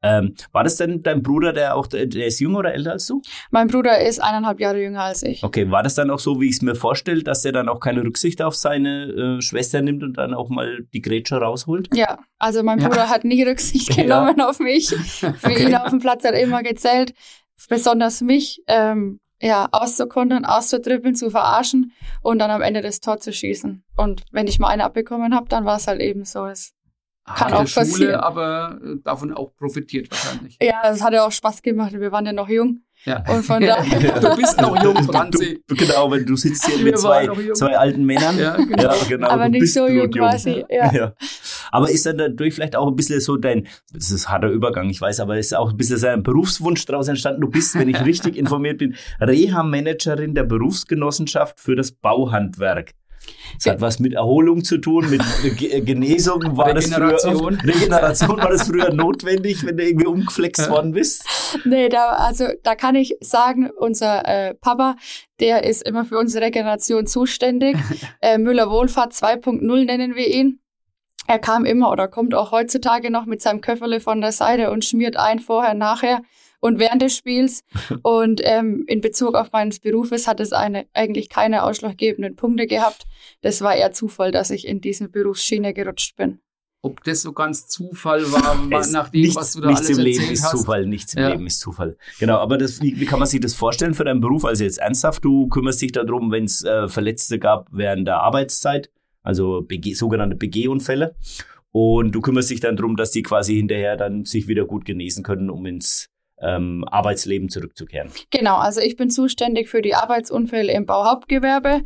War das denn dein Bruder, der ist jünger oder älter als du? Mein Bruder ist 1,5 Jahre jünger als ich. Okay, war das dann auch so, wie ich es mir vorstelle, dass der dann auch keine Rücksicht auf seine Schwester nimmt und dann auch mal die Grätsche rausholt? Ja, also mein Bruder hat nie Rücksicht genommen auf mich. Für ihn auf dem Platz hat er immer gezählt, besonders mich, auszukontern, auszutrippeln, zu verarschen und dann am Ende das Tor zu schießen. Und wenn ich mal eine abbekommen habe, dann war es halt eben so. Es kann auch passieren. Schule, aber davon auch profitiert wahrscheinlich. Ja, es hat ja auch Spaß gemacht. Wir waren ja noch jung. Ja. Und von daher. Du bist noch jung, Franzi. Genau, wenn du sitzt hier mit zwei alten Männern. Ja, genau. Ja, genau, aber nicht so jung quasi. Ja. Aber ist dann dadurch vielleicht auch ein bisschen so das ist ein harter Übergang, ich weiß, aber ist auch ein bisschen so ein Berufswunsch daraus entstanden. Du bist, wenn ich richtig informiert bin, Reha-Managerin der Berufsgenossenschaft für das Bauhandwerk. Das hat was mit Erholung zu tun, mit Genesung. Regeneration war das früher notwendig, wenn du irgendwie umgeflext worden bist? Nee, da kann ich sagen, unser Papa, der ist immer für unsere Regeneration zuständig. Müller Wohlfahrt 2.0 nennen wir ihn. Er kam immer oder kommt auch heutzutage noch mit seinem Köfferle von der Seite und schmiert ein vorher, nachher und während des Spiels. Und in Bezug auf meines Berufes hat es eigentlich keine ausschlaggebenden Punkte gehabt. Das war eher Zufall, dass ich in diese Berufsschiene gerutscht bin. Ob das so ganz Zufall war, nach dem, was du da alles erzählt hast? Nichts im Leben ist Zufall, nichts im Leben ist Zufall. Genau, aber wie kann man sich das vorstellen für deinen Beruf? Also jetzt ernsthaft, du kümmerst dich darum, wenn es Verletzte gab während der Arbeitszeit, also sogenannte BG-Unfälle. Und du kümmerst dich dann darum, dass die quasi hinterher dann sich wieder gut genesen können, um ins Arbeitsleben zurückzukehren. Genau, also ich bin zuständig für die Arbeitsunfälle im Bauhauptgewerbe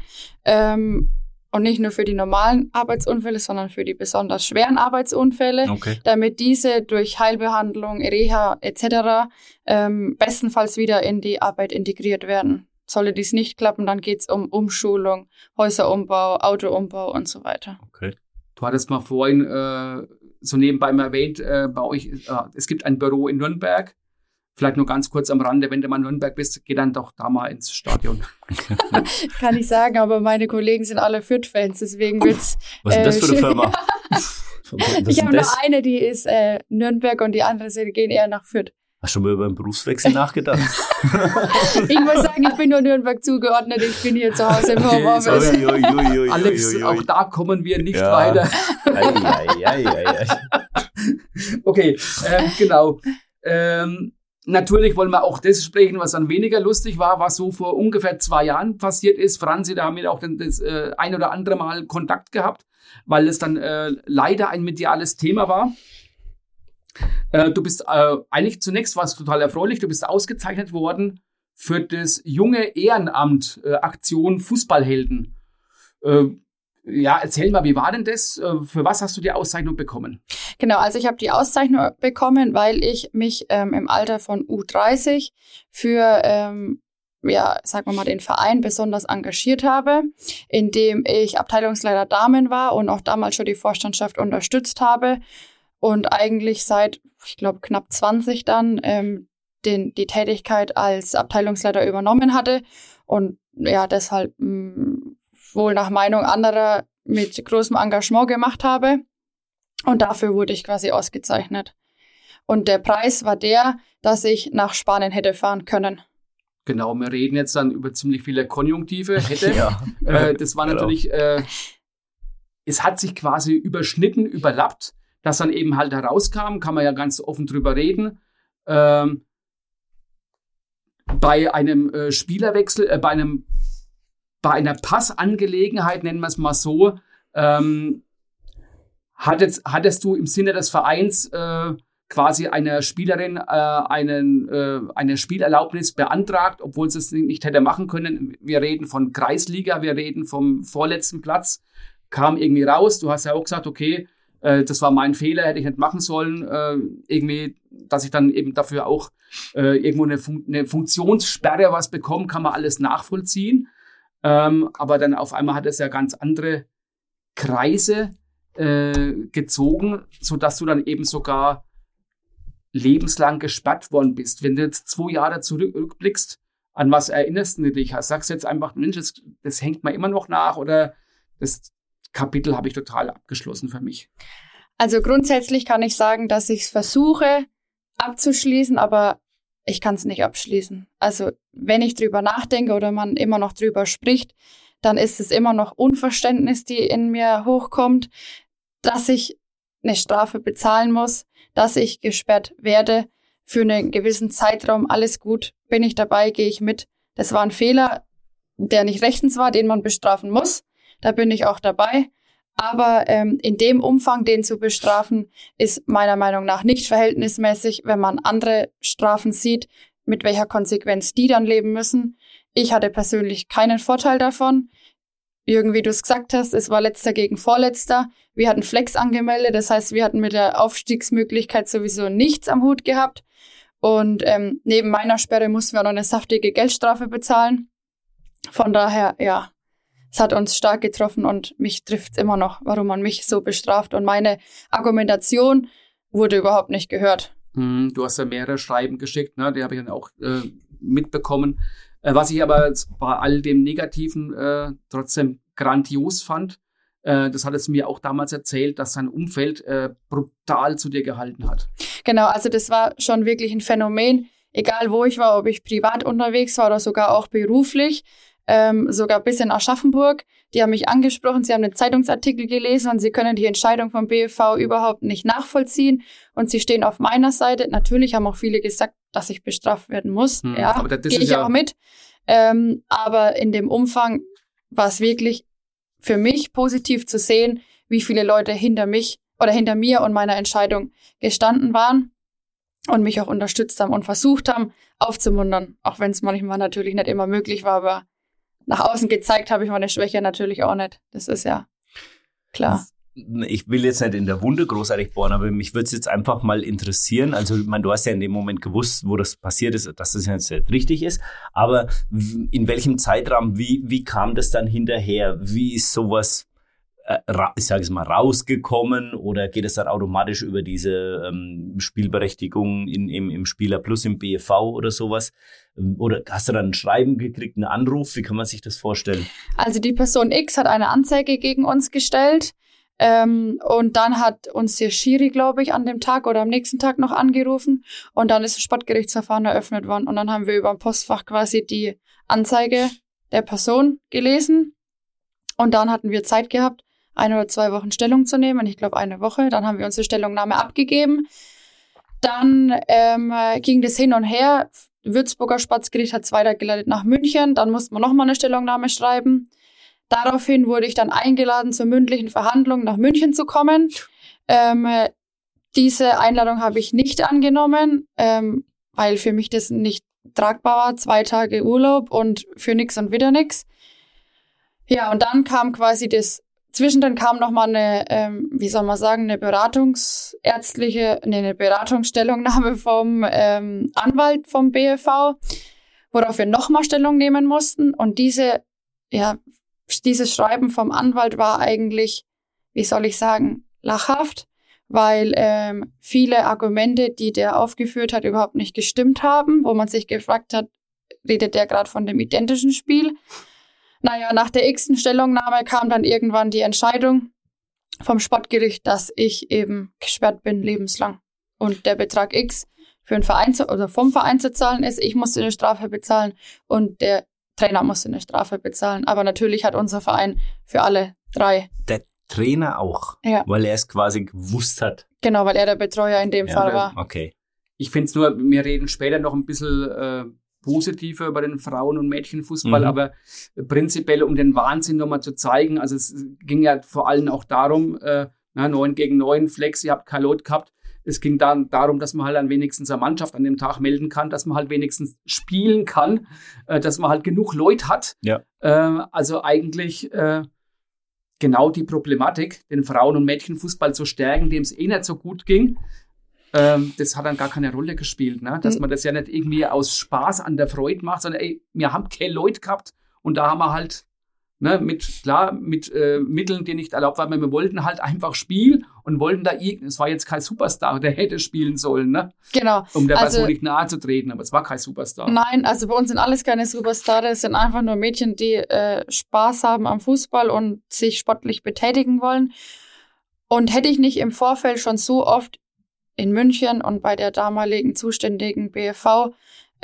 und nicht nur für die normalen Arbeitsunfälle, sondern für die besonders schweren Arbeitsunfälle, damit diese durch Heilbehandlung, Reha etc. Bestenfalls wieder in die Arbeit integriert werden. Sollte dies nicht klappen, dann geht es um Umschulung, Häuserumbau, Autoumbau und so weiter. Okay. Du hattest mal vorhin so nebenbei mal erwähnt, bei euch, es gibt ein Büro in Nürnberg. Vielleicht nur ganz kurz am Rande, wenn du mal in Nürnberg bist, geh dann doch da mal ins Stadion. Kann ich sagen, aber meine Kollegen sind alle Fürth-Fans, deswegen wird's. Was ist das für eine Firma? Ich habe nur eine, die ist Nürnberg und die andere gehen eher nach Fürth. Hast du schon mal über einen Berufswechsel nachgedacht? Ich muss sagen, ich bin nur Nürnberg zugeordnet, ich bin hier zu Hause im Homeoffice. Alex, auch da kommen wir nicht weiter. Okay, genau. Natürlich wollen wir auch das sprechen, was dann weniger lustig war, was so vor ungefähr 2 Jahren passiert ist. Franzi, da haben wir auch das ein oder andere Mal Kontakt gehabt, weil es dann leider ein mediales Thema war. Du bist eigentlich zunächst war es total erfreulich, du bist ausgezeichnet worden für das junge Ehrenamt Aktion Fußballhelden. Ja, erzähl mal, wie war denn das? Für was hast du die Auszeichnung bekommen? Genau, also ich habe die Auszeichnung bekommen, weil ich mich im Alter von U30 für, sagen wir mal, den Verein besonders engagiert habe, indem ich Abteilungsleiter Damen war und auch damals schon die Vorstandschaft unterstützt habe und eigentlich seit, ich glaube, knapp 20 dann die Tätigkeit als Abteilungsleiter übernommen hatte und ja, deshalb wohl nach Meinung anderer mit großem Engagement gemacht habe. Und dafür wurde ich quasi ausgezeichnet. Und der Preis war der, dass ich nach Spanien hätte fahren können. Genau, wir reden jetzt dann über ziemlich viele Konjunktive. Hätte. Das war natürlich, es hat sich quasi überschnitten, überlappt, dass dann eben halt herauskam, kann man ja ganz offen drüber reden. Bei einem Spielerwechsel, bei einer Passangelegenheit, nennen wir es mal so, hattest du im Sinne des Vereins quasi einer Spielerin eine Spielerlaubnis beantragt, obwohl sie es nicht hätte machen können. Wir reden von Kreisliga, wir reden vom vorletzten Platz, kam irgendwie raus. Du hast ja auch gesagt, okay, das war mein Fehler, hätte ich nicht machen sollen. Irgendwie, dass ich dann eben dafür auch irgendwo eine Funktionssperre was bekomme, kann man alles nachvollziehen. Aber dann auf einmal hat es ja ganz andere Kreise gezogen, sodass du dann eben sogar lebenslang gesperrt worden bist. Wenn du jetzt 2 Jahre zurückblickst, an was erinnerst du dich? Sagst du jetzt einfach, Mensch, das hängt mir immer noch nach, oder das Kapitel habe ich total abgeschlossen für mich? Also grundsätzlich kann ich sagen, dass ich es versuche abzuschließen, aber ich kann es nicht abschließen. Also wenn ich drüber nachdenke oder man immer noch drüber spricht, dann ist es immer noch Unverständnis, die in mir hochkommt, dass ich eine Strafe bezahlen muss, dass ich gesperrt werde für einen gewissen Zeitraum. Alles gut, bin ich dabei, gehe ich mit. Das war ein Fehler, der nicht rechtens war, den man bestrafen muss. Da bin ich auch dabei. Aber in dem Umfang, den zu bestrafen, ist meiner Meinung nach nicht verhältnismäßig, wenn man andere Strafen sieht, mit welcher Konsequenz die dann leben müssen. Ich hatte persönlich keinen Vorteil davon. Jürgen, wie du es gesagt hast, es war Letzter gegen Vorletzter. Wir hatten Flex angemeldet, das heißt, wir hatten mit der Aufstiegsmöglichkeit sowieso nichts am Hut gehabt. Und neben meiner Sperre mussten wir auch noch eine saftige Geldstrafe bezahlen. Von daher, ja, es hat uns stark getroffen und mich trifft es immer noch, warum man mich so bestraft. Und meine Argumentation wurde überhaupt nicht gehört. Du hast ja mehrere Schreiben geschickt, ne? Die habe ich dann auch mitbekommen. Was ich aber bei all dem Negativen trotzdem grandios fand, das hat es mir auch damals erzählt, dass sein Umfeld brutal zu dir gehalten hat. Genau, also das war schon wirklich ein Phänomen, egal wo ich war, ob ich privat unterwegs war oder sogar auch beruflich, sogar bis in Aschaffenburg. Die haben mich angesprochen, sie haben einen Zeitungsartikel gelesen und sie können die Entscheidung vom BFV überhaupt nicht nachvollziehen und sie stehen auf meiner Seite. Natürlich haben auch viele gesagt, dass ich bestraft werden muss. Ja, gehe ich auch mit. Aber in dem Umfang war es wirklich für mich positiv zu sehen, wie viele Leute hinter mir und meiner Entscheidung gestanden waren und mich auch unterstützt haben und versucht haben, aufzumuntern. Auch wenn es manchmal natürlich nicht immer möglich war, aber nach außen gezeigt habe ich meine Schwäche natürlich auch nicht. Das ist ja klar. Ich will jetzt nicht in der Wunde großartig bohren, aber mich würde es jetzt einfach mal interessieren. Also, ich meine, du hast ja in dem Moment gewusst, wo das passiert ist, dass das jetzt nicht richtig ist. Aber in welchem Zeitraum, wie kam das dann hinterher? Wie ist sowas, ich sage es mal, rausgekommen? Oder geht es dann automatisch über diese Spielberechtigung im Spieler Plus im BFV oder sowas? Oder hast du dann ein Schreiben gekriegt, einen Anruf? Wie kann man sich das vorstellen? Also die Person X hat eine Anzeige gegen uns gestellt. Und dann hat uns der Schiri, glaube ich, an dem Tag oder am nächsten Tag noch angerufen. Und dann ist das Sportgerichtsverfahren eröffnet worden. Und dann haben wir über ein Postfach quasi die Anzeige der Person gelesen. Und dann hatten wir Zeit gehabt, 1 oder 2 Wochen Stellung zu nehmen. Ich glaube, 1 Woche. Dann haben wir unsere Stellungnahme abgegeben. Dann ging das hin und her. Würzburger Sportgericht hat es weitergeleitet nach München. Dann mussten wir nochmal eine Stellungnahme schreiben. Daraufhin wurde ich dann eingeladen, zur mündlichen Verhandlung nach München zu kommen. Diese Einladung habe ich nicht angenommen, weil für mich das nicht tragbar war. 2 Tage Urlaub und für nix und wieder nix. Ja, und dann kam quasi zwischendrin kam nochmal eine Beratungsstellungnahme vom Anwalt vom BFV, worauf wir nochmal Stellung nehmen mussten. Und dieses Schreiben vom Anwalt war eigentlich, lachhaft, weil viele Argumente, die der aufgeführt hat, überhaupt nicht gestimmt haben, wo man sich gefragt hat, redet der gerade von dem identischen Spiel? Naja, nach der x-ten Stellungnahme kam dann irgendwann die Entscheidung vom Sportgericht, dass ich eben gesperrt bin, lebenslang. Und der Betrag X für einen Verein oder vom Verein zu zahlen ist. Ich musste eine Strafe bezahlen und der Trainer musste eine Strafe bezahlen. Aber natürlich hat unser Verein für alle 3. Der Trainer auch, weil er es quasi gewusst hat. Genau, weil er der Betreuer in dem Fall war. Okay. Ich finde es nur, wir reden später noch ein bisschen positiver über den Frauen- und Mädchenfußball, aber prinzipiell, um den Wahnsinn nochmal zu zeigen, also es ging ja vor allem auch darum, 9 gegen 9 Flex, ihr habt kein Lot gehabt. Es ging dann darum, dass man halt dann wenigstens eine Mannschaft an dem Tag melden kann, dass man halt wenigstens spielen kann, dass man halt genug Leute hat. Ja. Also eigentlich genau die Problematik, den Frauen- und Mädchenfußball zu stärken, dem es nicht so gut ging. Das hat dann gar keine Rolle gespielt, ne? Dass man das ja nicht irgendwie aus Spaß an der Freude macht, sondern wir haben keine Leute gehabt und da haben wir halt mit Mitteln, die nicht erlaubt waren, wir wollten halt einfach spielen und wollten es war jetzt kein Superstar, der hätte spielen sollen, ne? Genau. Um der Person nicht nahe zu treten, aber es war kein Superstar. Nein, also bei uns sind alles keine Superstars, es sind einfach nur Mädchen, die Spaß haben am Fußball und sich sportlich betätigen wollen. Und hätte ich nicht im Vorfeld schon so oft in München und bei der damaligen zuständigen BFV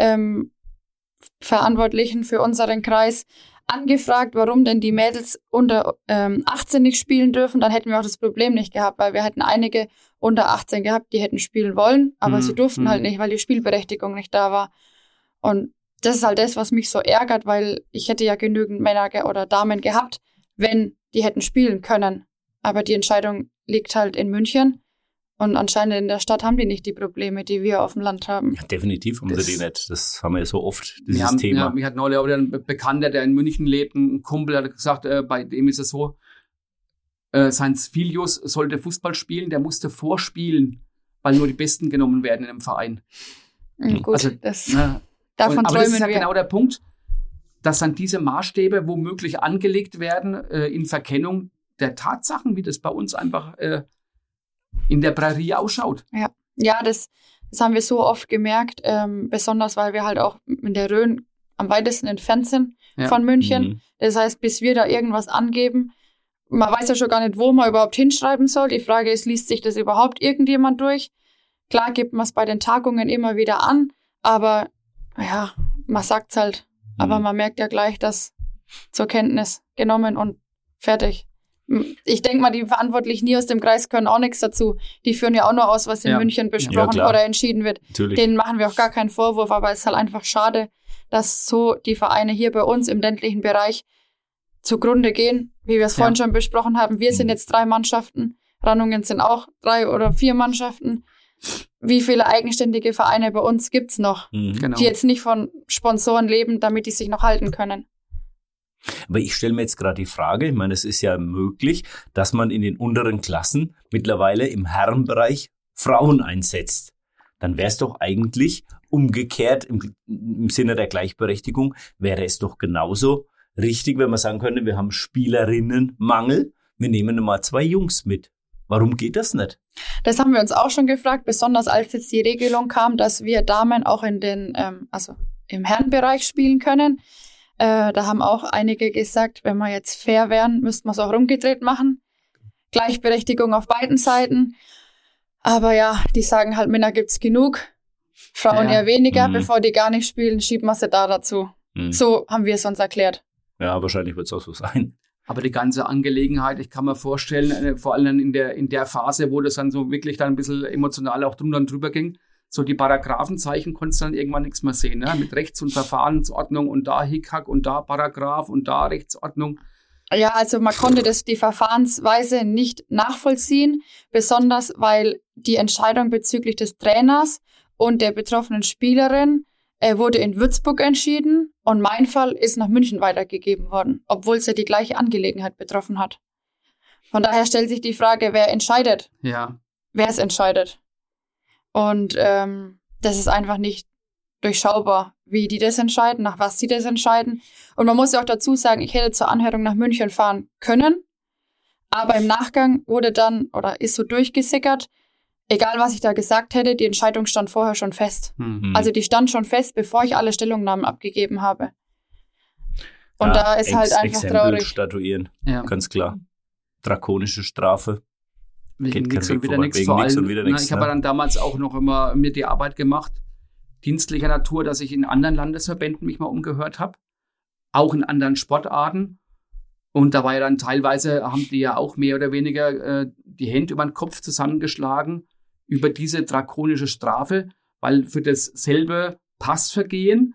Verantwortlichen für unseren Kreis angefragt, warum denn die Mädels unter 18 nicht spielen dürfen, dann hätten wir auch das Problem nicht gehabt, weil wir hätten einige unter 18 gehabt, die hätten spielen wollen, aber sie durften halt nicht, weil die Spielberechtigung nicht da war. Und das ist halt das, was mich so ärgert, weil ich hätte ja genügend Männer oder Damen gehabt, wenn die hätten spielen können. Aber die Entscheidung liegt halt in München. Und anscheinend in der Stadt haben die nicht die Probleme, die wir auf dem Land haben. Ja, definitiv haben sie die nicht. Das haben wir ja so oft, dieses Thema. Ja, mich hat neulich auch ein Bekannter, der in München lebt, ein Kumpel, hat gesagt, bei dem ist es so, sein Filius sollte Fußball spielen, der musste vorspielen, weil nur die Besten genommen werden in einem Verein. Gut, also, davon aber das ist ja wir. genau der Punkt, dass dann diese Maßstäbe womöglich angelegt werden in Verkennung der Tatsachen, wie das bei uns einfach in der Prärie ausschaut. Ja, das haben wir so oft gemerkt, besonders weil wir halt auch in der Rhön am weitesten entfernt sind von München. Das heißt, bis wir da irgendwas angeben, man weiß ja schon gar nicht, wo man überhaupt hinschreiben soll. Die Frage ist, liest sich das überhaupt irgendjemand durch? Klar gibt man es bei den Tagungen immer wieder an, aber ja, man sagt's halt. Aber man merkt ja gleich, dass zur Kenntnis genommen und fertig. Ich denke mal, die Verantwortlichen hier aus dem Kreis können auch nichts dazu. Die führen ja auch nur aus, was in München besprochen oder entschieden wird. Natürlich. Denen machen wir auch gar keinen Vorwurf, aber es ist halt einfach schade, dass so die Vereine hier bei uns im ländlichen Bereich zugrunde gehen, wie wir es vorhin schon besprochen haben. Wir sind jetzt 3 Mannschaften, Rannungen sind auch 3 oder 4 Mannschaften. Wie viele eigenständige Vereine bei uns gibt's noch, Genau. die jetzt nicht von Sponsoren leben, damit die sich noch halten können? Aber ich stelle mir jetzt gerade die Frage, ich meine, es ist ja möglich, dass man in den unteren Klassen mittlerweile im Herrenbereich Frauen einsetzt. Dann wäre es doch eigentlich umgekehrt im Sinne der Gleichberechtigung, wäre es doch genauso richtig, wenn man sagen könnte, wir haben Spielerinnenmangel, wir nehmen mal 2 Jungs mit. Warum geht das nicht? Das haben wir uns auch schon gefragt, besonders als jetzt die Regelung kam, dass wir Damen auch in den, also im Herrenbereich spielen können. Da haben auch einige gesagt, wenn wir jetzt fair wären, müssten wir es auch umgedreht machen. Gleichberechtigung auf beiden Seiten. Aber ja, die sagen halt, Männer gibt's genug, Frauen eher weniger. Bevor die gar nicht spielen, schieben wir sie da dazu. So haben wir es uns erklärt. Ja, wahrscheinlich wird es auch so sein. Aber die ganze Angelegenheit, ich kann mir vorstellen, vor allem in der Phase, wo das dann so wirklich dann ein bisschen emotional auch drunter und drüber ging, so die Paragraphenzeichen konntest du dann irgendwann nichts mehr sehen, ne? Mit Rechts- und Verfahrensordnung und da Hickhack und da Paragraph und da Rechtsordnung. Ja, also man konnte die Verfahrensweise nicht nachvollziehen, besonders weil die Entscheidung bezüglich des Trainers und der betroffenen Spielerin wurde in Würzburg entschieden und mein Fall ist nach München weitergegeben worden, obwohl es ja die gleiche Angelegenheit betroffen hat. Von daher stellt sich die Frage, wer entscheidet? Ja. Wer es entscheidet? Und das ist einfach nicht durchschaubar, wie die das entscheiden, nach was sie das entscheiden. Und man muss ja auch dazu sagen, ich hätte zur Anhörung nach München fahren können, aber im Nachgang wurde dann, oder ist so durchgesickert, egal was ich da gesagt hätte, die Entscheidung stand vorher schon fest. Also die stand schon fest, bevor ich alle Stellungnahmen abgegeben habe. Und da ist halt einfach Exempel traurig. Statuieren, ganz klar. Drakonische Strafe. Nix und wieder nichts. Vor allem, ich habe dann damals auch noch immer mir die Arbeit gemacht, dienstlicher Natur, dass ich in anderen Landesverbänden mich mal umgehört habe, auch in anderen Sportarten. Und da war ja dann teilweise, haben die ja auch mehr oder weniger die Hände über den Kopf zusammengeschlagen über diese drakonische Strafe, weil für dasselbe Passvergehen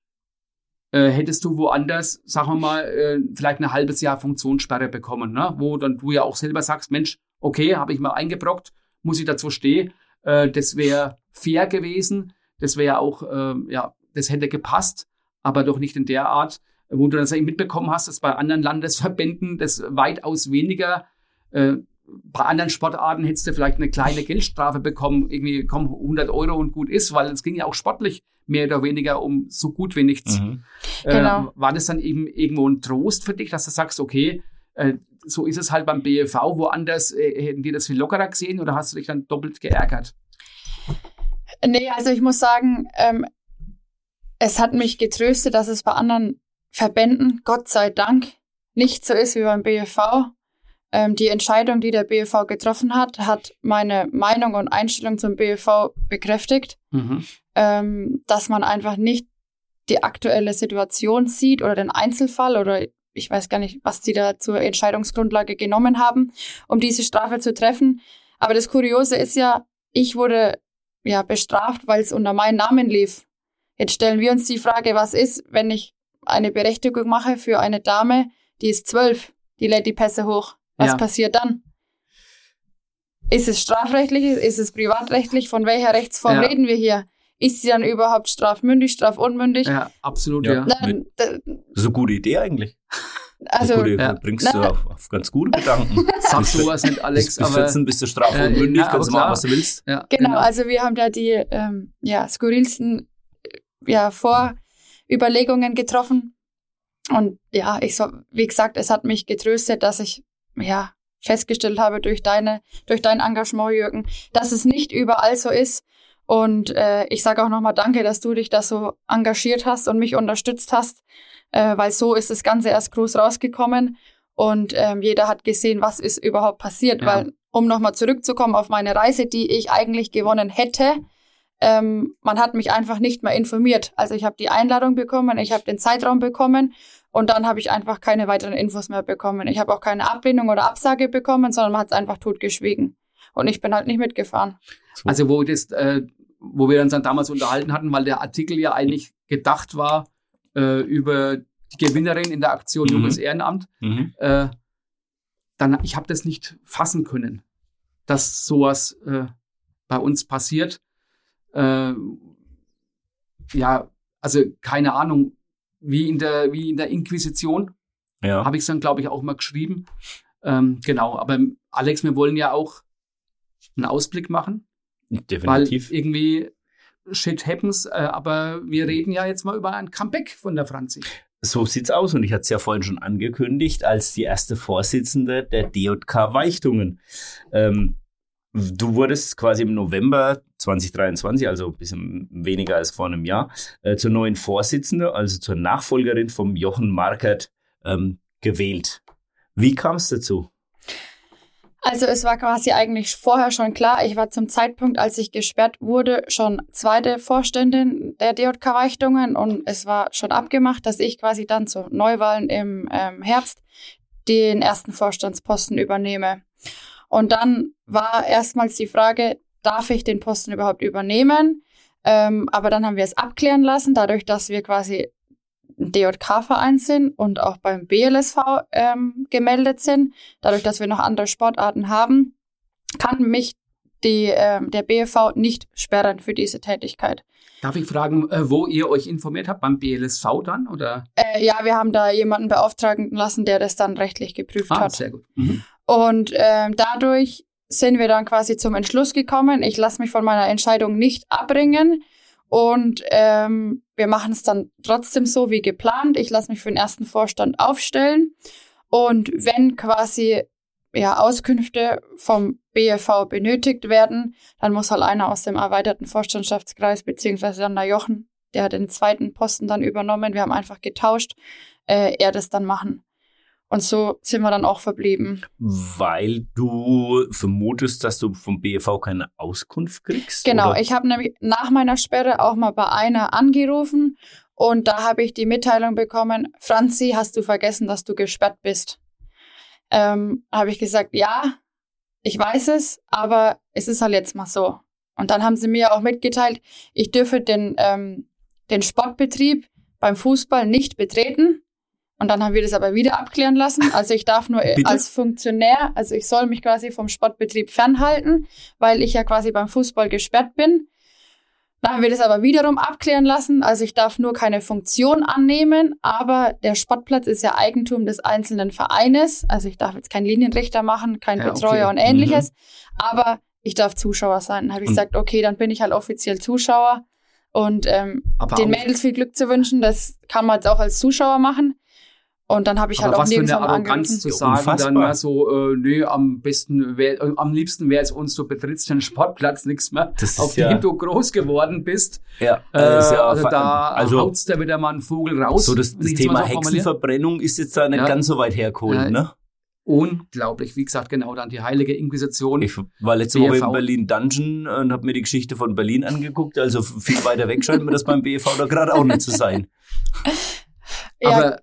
hättest du woanders, sagen wir mal, vielleicht ein halbes Jahr Funktionssperre bekommen, ne? Wo dann du ja auch selber sagst, Mensch, okay, habe ich mal eingebrockt, muss ich dazu stehen. Das wäre fair gewesen, das wäre auch, das hätte gepasst, aber doch nicht in der Art, wo du das mitbekommen hast, dass bei anderen Landesverbänden das weitaus weniger, bei anderen Sportarten hättest du vielleicht eine kleine Geldstrafe bekommen, irgendwie 100 € und gut ist, weil es ging ja auch sportlich mehr oder weniger um so gut wie nichts. Genau. War das dann eben irgendwo ein Trost für dich, dass du sagst, okay, so ist es halt beim BFV, woanders hätten die das viel lockerer gesehen oder hast du dich dann doppelt geärgert? Nee, also ich muss sagen, es hat mich getröstet, dass es bei anderen Verbänden, Gott sei Dank, nicht so ist wie beim BFV. Die Entscheidung, die der BFV getroffen hat, hat meine Meinung und Einstellung zum BFV bekräftigt, dass man einfach nicht die aktuelle Situation sieht oder den Einzelfall oder ich weiß gar nicht, was die da zur Entscheidungsgrundlage genommen haben, um diese Strafe zu treffen. Aber das Kuriose ist ja, ich wurde ja bestraft, weil es unter meinem Namen lief. Jetzt stellen wir uns die Frage, was ist, wenn ich eine Berechtigung mache für eine Dame, die ist 12, die lädt die Pässe hoch. Was passiert dann? Ist es strafrechtlich? Ist es privatrechtlich? Von welcher Rechtsform reden wir hier? Ist sie dann überhaupt strafmündig, strafunmündig? Ja, absolut, ja. Das ist eine gute Idee eigentlich. Also, bringst du auf ganz gute Gedanken. Sagst du was nicht, Alex? Bis 14 bist du strafunmündig, kannst du machen, was du willst. Ja, genau, also wir haben da die skurrilsten Vorüberlegungen getroffen. Und ja, wie gesagt, es hat mich getröstet, dass ich festgestellt habe durch dein Engagement, Jürgen, dass es nicht überall so ist. Und ich sage auch nochmal danke, dass du dich da so engagiert hast und mich unterstützt hast, weil so ist das Ganze erst groß rausgekommen und jeder hat gesehen, was ist überhaupt passiert. Ja. Weil, um nochmal zurückzukommen auf meine Reise, die ich eigentlich gewonnen hätte, man hat mich einfach nicht mehr informiert. Also ich habe die Einladung bekommen, ich habe den Zeitraum bekommen und dann habe ich einfach keine weiteren Infos mehr bekommen. Ich habe auch keine Ablehnung oder Absage bekommen, sondern man hat es einfach totgeschwiegen. Und ich bin halt nicht mitgefahren. Also wo wir uns dann damals unterhalten hatten, weil der Artikel ja eigentlich gedacht war über die Gewinnerin in der Aktion Junges Ehrenamt, ich habe das nicht fassen können, dass sowas bei uns passiert. Also keine Ahnung, wie in der Inquisition, habe ich es dann, glaube ich, auch mal geschrieben. Genau, aber Alex, wir wollen ja auch einen Ausblick machen. Definitiv. Weil irgendwie shit happens, aber wir reden ja jetzt mal über ein Comeback von der Franzi. So sieht's aus und ich hatte es ja vorhin schon angekündigt als die erste Vorsitzende der DJK Weichtungen. Du wurdest quasi im November 2023, also ein bisschen weniger als vor einem Jahr, zur neuen Vorsitzende, also zur Nachfolgerin vom Jochen Markert gewählt. Wie kam es dazu? Also es war quasi eigentlich vorher schon klar, ich war zum Zeitpunkt, als ich gesperrt wurde, schon zweite Vorständin der DJK Weichtungen und es war schon abgemacht, dass ich quasi dann zu Neuwahlen im Herbst den ersten Vorstandsposten übernehme. Und dann war erstmals die Frage, darf ich den Posten überhaupt übernehmen? Aber dann haben wir es abklären lassen, dadurch, dass wir quasi ein DJK-Verein sind und auch beim BLSV gemeldet sind. Dadurch, dass wir noch andere Sportarten haben, kann mich der BFV nicht sperren für diese Tätigkeit. Darf ich fragen, wo ihr euch informiert habt? Beim BLSV dann? Oder? Ja, wir haben da jemanden beauftragen lassen, der das dann rechtlich geprüft hat. Sehr gut. Mhm. Und dadurch sind wir dann quasi zum Entschluss gekommen, ich lasse mich von meiner Entscheidung nicht abbringen. Und wir machen es dann trotzdem so wie geplant. Ich lasse mich für den ersten Vorstand aufstellen. Und wenn quasi Auskünfte vom BFV benötigt werden, dann muss halt einer aus dem erweiterten Vorstandschaftskreis, beziehungsweise dann der Jochen, der hat den zweiten Posten dann übernommen. Wir haben einfach getauscht, er das dann machen. Und so sind wir dann auch verblieben. Weil du vermutest, dass du vom BFV keine Auskunft kriegst? Genau, oder? Ich habe nämlich nach meiner Sperre auch mal bei einer angerufen und da habe ich die Mitteilung bekommen, Franzi, hast du vergessen, dass du gesperrt bist? Habe ich gesagt, ja, ich weiß es, aber es ist halt jetzt mal so. Und dann haben sie mir auch mitgeteilt, ich dürfe den Sportbetrieb beim Fußball nicht betreten. Und dann haben wir das aber wieder abklären lassen. Also ich darf nur als Funktionär, also ich soll mich quasi vom Sportbetrieb fernhalten, weil ich ja quasi beim Fußball gesperrt bin. Dann haben wir das aber wiederum abklären lassen. Also ich darf nur keine Funktion annehmen, aber der Sportplatz ist ja Eigentum des einzelnen Vereines. Also ich darf jetzt keinen Linienrichter machen, keinen Betreuer und ähnliches. Aber ich darf Zuschauer sein. Dann habe ich gesagt, okay, dann bin ich halt offiziell Zuschauer. Und den Mädels viel Glück zu wünschen, das kann man jetzt auch als Zuschauer machen. Und dann habe ich halt auch nirgends mal angerufen. Aber was für eine Arroganz zu sagen, dann mal so, am liebsten wäre es uns, du betrittst den Sportplatz nichts mehr, auf dem du groß geworden bist. Ja, haut's da wieder mal einen Vogel raus. So das Thema Hexenverbrennung ist jetzt da nicht ganz so weit hergeholt, ne? Unglaublich, wie gesagt, genau, dann die Heilige Inquisition. Ich war letzte Woche in Berlin Dungeon und habe mir die Geschichte von Berlin angeguckt, also viel weiter weg scheint mir das beim BFV da gerade auch nicht zu sein. Aber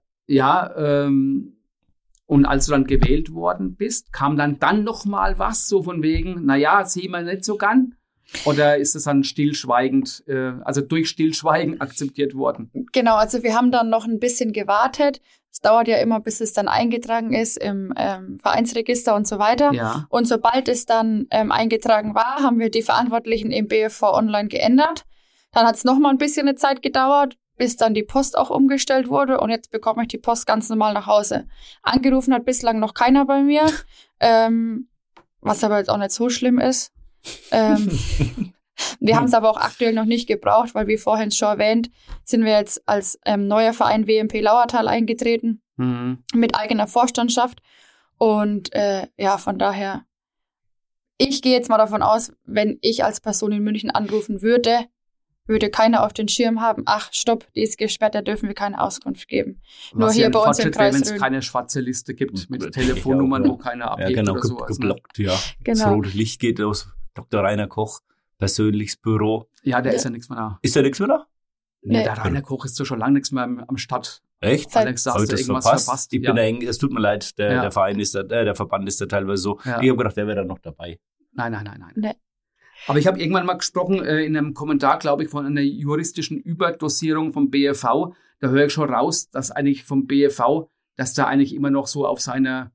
und als du dann gewählt worden bist, kam dann noch mal was so von wegen, sehen wir nicht so gern? Oder ist es dann stillschweigend, durch Stillschweigen akzeptiert worden? Genau, also wir haben dann noch ein bisschen gewartet. Es dauert ja immer, bis es dann eingetragen ist im Vereinsregister und so weiter. Ja. Und sobald es dann eingetragen war, haben wir die Verantwortlichen im BFV Online geändert. Dann hat es noch mal ein bisschen eine Zeit gedauert, bis dann die Post auch umgestellt wurde und jetzt bekomme ich die Post ganz normal nach Hause. Angerufen hat bislang noch keiner bei mir, was aber jetzt auch nicht so schlimm ist. Wir haben es aber auch aktuell noch nicht gebraucht, weil wie vorhin schon erwähnt, sind wir jetzt als neuer Verein WMP Lauertal eingetreten, mit eigener Vorstandschaft und von daher, ich gehe jetzt mal davon aus, wenn ich als Person in München anrufen würde keiner auf den Schirm haben, ach, stopp, die ist gesperrt, da dürfen wir keine Auskunft geben. Nur hier bei uns im Kreis Rhön. Wenn es keine schwarze Liste gibt mit Telefonnummern, wo keiner abhebt oder sowas. Geblockt, ja. Genau. Das rote Licht geht aus. Dr. Rainer Koch, persönliches Büro. Ja, der ist ja nichts mehr da. Ist der nichts mehr da? Nee, der Rainer Koch ist so schon lange nichts mehr am Start. Echt? Alex, hast du irgendwas verpasst? Ich bin da eng, es tut mir leid, der Verein ist da, der Verband ist da teilweise so. Ja. Ich habe gedacht, der wäre da noch dabei. Nein. Nee. Aber ich habe irgendwann mal gesprochen, in einem Kommentar, glaube ich, von einer juristischen Überdosierung vom BFV. Da höre ich schon raus, dass eigentlich vom BFV, dass da eigentlich immer noch so auf seine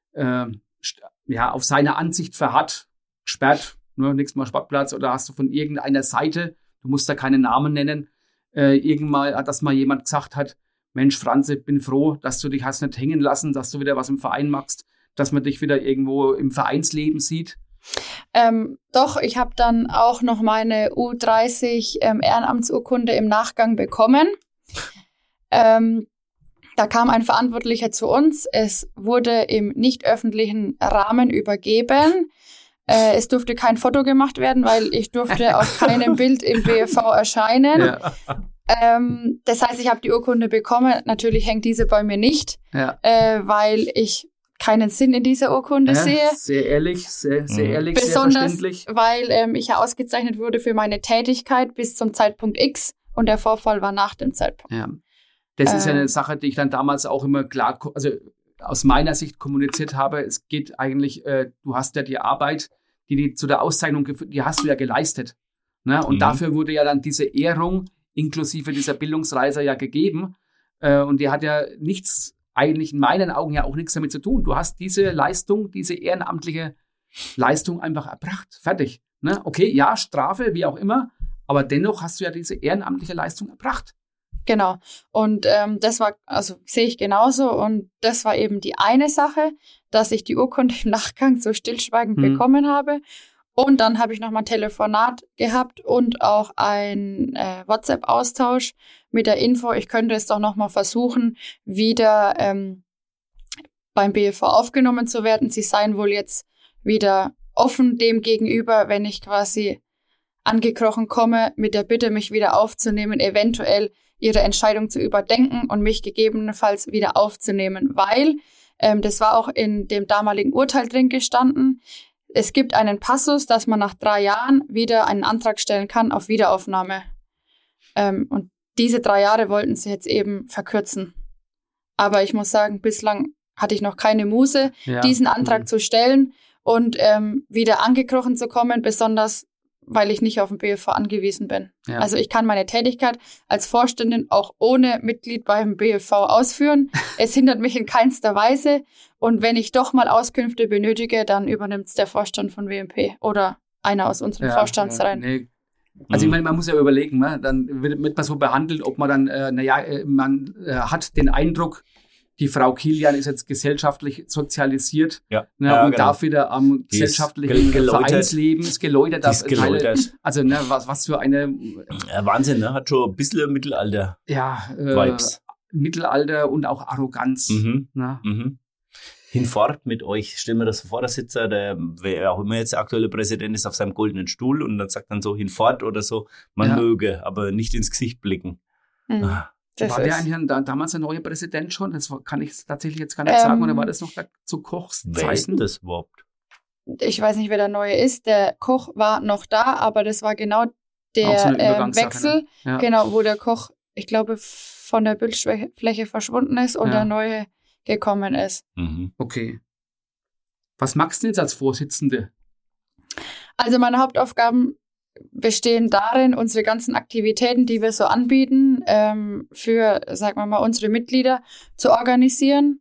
Ansicht verharrt, gesperrt, nichts mal Sportplatz, oder hast du von irgendeiner Seite, du musst da keine Namen nennen, irgendwann, dass mal jemand gesagt hat, Mensch, Franzi, bin froh, dass du dich hast nicht hängen lassen, dass du wieder was im Verein machst, dass man dich wieder irgendwo im Vereinsleben sieht. Doch, ich habe dann auch noch meine U30 Ehrenamtsurkunde im Nachgang bekommen. Da kam ein Verantwortlicher zu uns. Es wurde im nicht öffentlichen Rahmen übergeben. Es durfte kein Foto gemacht werden, weil ich durfte auf keinem Bild im BFV erscheinen. Ja. Das heißt, ich habe die Urkunde bekommen. Natürlich hängt diese bei mir nicht, weil ich keinen Sinn in dieser Urkunde sehe. Sehr ehrlich, sehr ehrlich, besonders, sehr verständlich. Weil ich ja ausgezeichnet wurde für meine Tätigkeit bis zum Zeitpunkt X und der Vorfall war nach dem Zeitpunkt. Ja. Das ist ja eine Sache, die ich dann damals auch immer klar, also aus meiner Sicht kommuniziert habe. Es geht eigentlich, du hast ja die Arbeit, die zu der Auszeichnung geführt, die hast du ja geleistet. Ne? Und dafür wurde ja dann diese Ehrung inklusive dieser Bildungsreise ja gegeben. Und die hat ja nichts, eigentlich in meinen Augen ja auch nichts damit zu tun. Du hast diese Leistung, diese ehrenamtliche Leistung einfach erbracht. Fertig. Ne? Okay, ja, Strafe, wie auch immer, aber dennoch hast du ja diese ehrenamtliche Leistung erbracht. Genau. Und das war, also sehe ich genauso. Und das war eben die eine Sache, dass ich die Urkunde im Nachgang so stillschweigend bekommen habe. Und dann habe ich nochmal ein Telefonat gehabt und auch ein WhatsApp-Austausch mit der Info, ich könnte es doch nochmal versuchen, wieder beim BFV aufgenommen zu werden. Sie seien wohl jetzt wieder offen dem gegenüber, wenn ich quasi angekrochen komme, mit der Bitte, mich wieder aufzunehmen, eventuell ihre Entscheidung zu überdenken und mich gegebenenfalls wieder aufzunehmen, weil Das war auch in dem damaligen Urteil drin gestanden. Es gibt einen Passus, dass man nach 3 Jahren wieder einen Antrag stellen kann auf Wiederaufnahme. Und diese 3 Jahre wollten sie jetzt eben verkürzen. Aber ich muss sagen, bislang hatte ich noch keine Muße, diesen Antrag zu stellen und wieder angekrochen zu kommen, besonders weil ich nicht auf den BFV angewiesen bin. Ja. Also ich kann meine Tätigkeit als Vorständin auch ohne Mitglied beim BFV ausführen. Es hindert mich in keinster Weise. Und wenn ich doch mal Auskünfte benötige, dann übernimmt es der Vorstand von WMP oder einer aus unseren Vorstandsreihen. Nee. Also ich meine, man muss ja überlegen, ne? Dann wird man so behandelt, ob man dann, man hat den Eindruck, die Frau Kilian ist jetzt gesellschaftlich sozialisiert und genau. Darf wieder am gesellschaftlichen Vereinsleben geläutert. Also was für eine... Wahnsinn, ne? Hat schon ein bisschen Mittelalter. Vibes. Mittelalter und auch Arroganz. Ne? Hinfort mit euch. Stell mir das vor, der Sitzer, wer auch immer jetzt der aktuelle Präsident ist, auf seinem goldenen Stuhl und dann sagt dann so hinfort oder so, man möge, aber nicht ins Gesicht blicken. War der eigentlich damals der neue Präsident schon? Das kann ich tatsächlich jetzt gar nicht sagen. Oder war das noch zu Kochs Zeiten? Wer ist denn das überhaupt? Ich weiß nicht, wer der neue ist. Der Koch war noch da, aber das war genau der Wechsel, ne? Genau, wo der Koch, ich glaube, von der Bildfläche verschwunden ist und der neue gekommen ist. Okay. Was magst du jetzt als Vorsitzende? Also meine Hauptaufgaben bestehen darin, unsere ganzen Aktivitäten, die wir so anbieten, für, sagen wir mal, unsere Mitglieder zu organisieren,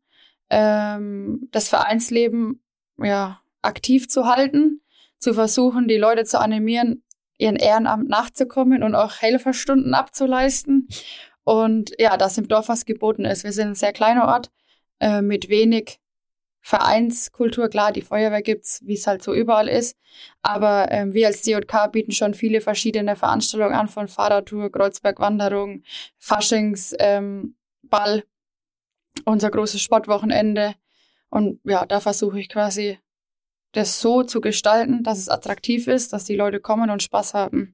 das Vereinsleben aktiv zu halten, zu versuchen, die Leute zu animieren, ihren Ehrenamt nachzukommen und auch Helferstunden abzuleisten. Und ja, dass im Dorf was geboten ist. Wir sind ein sehr kleiner Ort mit wenig Vereinskultur. Klar, die Feuerwehr gibt's, wie es halt so überall ist. Aber wir als DJK bieten schon viele verschiedene Veranstaltungen an, von Fahrradtour, Kreuzbergwanderung, Ball, unser großes Sportwochenende. Und ja, da versuche ich quasi, das so zu gestalten, dass es attraktiv ist, dass die Leute kommen und Spaß haben.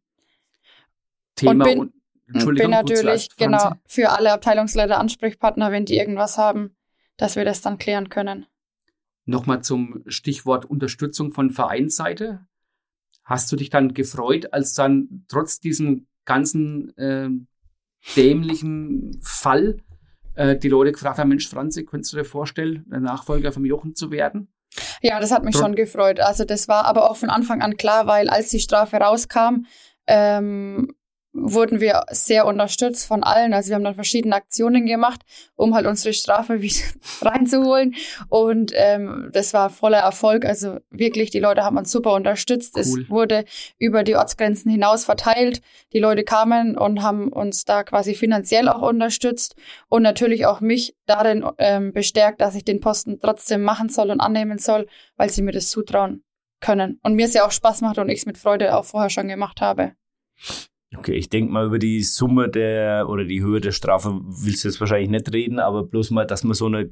Bin natürlich für alle Abteilungsleiter Ansprechpartner, wenn die irgendwas haben, dass wir das dann klären können. Nochmal zum Stichwort Unterstützung von Vereinsseite. Hast du dich dann gefreut, als dann trotz diesem ganzen dämlichen Fall die Leute gefragt haben, Mensch, Franzi, könntest du dir vorstellen, der Nachfolger vom Jochen zu werden? Ja, das hat mich schon gefreut. Also das war aber auch von Anfang an klar, weil als die Strafe rauskam, wurden wir sehr unterstützt von allen. Also wir haben dann verschiedene Aktionen gemacht, um halt unsere Strafe wieder reinzuholen. Und das war voller Erfolg. Also wirklich, die Leute haben uns super unterstützt. Cool. Es wurde über die Ortsgrenzen hinaus verteilt. Die Leute kamen und haben uns da quasi finanziell auch unterstützt und natürlich auch mich darin bestärkt, dass ich den Posten trotzdem machen soll und annehmen soll, weil sie mir das zutrauen können. Und mir es ja auch Spaß macht und ich es mit Freude auch vorher schon gemacht habe. Okay, ich denke mal, über die Summe oder die Höhe der Strafe willst du jetzt wahrscheinlich nicht reden, aber bloß mal, dass man so ein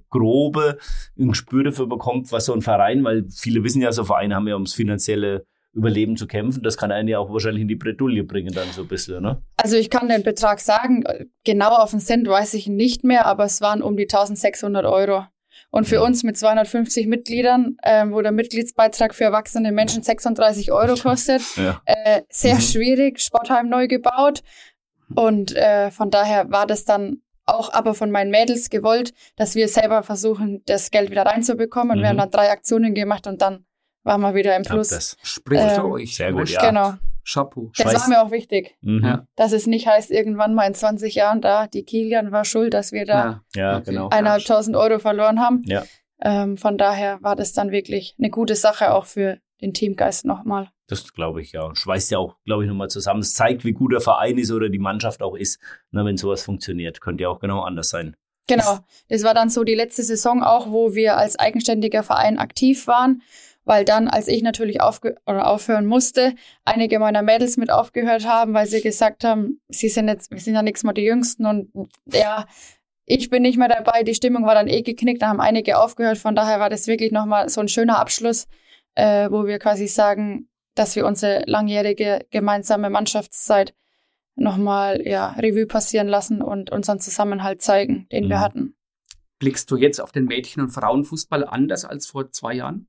Gespür dafür bekommt, was so ein Verein, weil viele wissen ja, so Vereine haben ja ums finanzielle Überleben zu kämpfen, das kann einen ja auch wahrscheinlich in die Bredouille bringen dann so ein bisschen, ne? Also ich kann den Betrag sagen, genau auf den Cent weiß ich nicht mehr, aber es waren um die 1.600 €. Und für uns mit 250 Mitgliedern, wo der Mitgliedsbeitrag für erwachsene Menschen 36 € kostet, sehr schwierig, Sportheim neu gebaut. Und von daher war das dann auch aber von meinen Mädels gewollt, dass wir selber versuchen, das Geld wieder reinzubekommen. Und wir haben dann 3 Aktionen gemacht und dann waren wir wieder im Plus. Das spricht für euch. Sehr gut, ja. Genau. Chapeau. Das war mir auch wichtig, dass es nicht heißt, irgendwann mal in 20 Jahren die Kilian war schuld, dass wir da genau. 1.500 € verloren haben. Ja. Von daher war das dann wirklich eine gute Sache auch für den Teamgeist nochmal. Das glaube ich, ja. Und schweißt ja auch, glaube ich, nochmal zusammen. Es zeigt, wie gut der Verein ist oder die Mannschaft auch ist, wenn sowas funktioniert. Könnte ja auch genau anders sein. Genau. Das war dann so die letzte Saison auch, wo wir als eigenständiger Verein aktiv waren. Weil dann, als ich natürlich aufhören musste, einige meiner Mädels mit aufgehört haben, weil sie gesagt haben, wir sind ja nichts mehr die Jüngsten und ja, ich bin nicht mehr dabei. Die Stimmung war dann geknickt, da haben einige aufgehört. Von daher war das wirklich nochmal so ein schöner Abschluss, wo wir quasi sagen, dass wir unsere langjährige gemeinsame Mannschaftszeit nochmal Revue passieren lassen und unseren Zusammenhalt zeigen, den wir hatten. Blickst du jetzt auf den Mädchen- und Frauenfußball anders als vor 2 Jahren?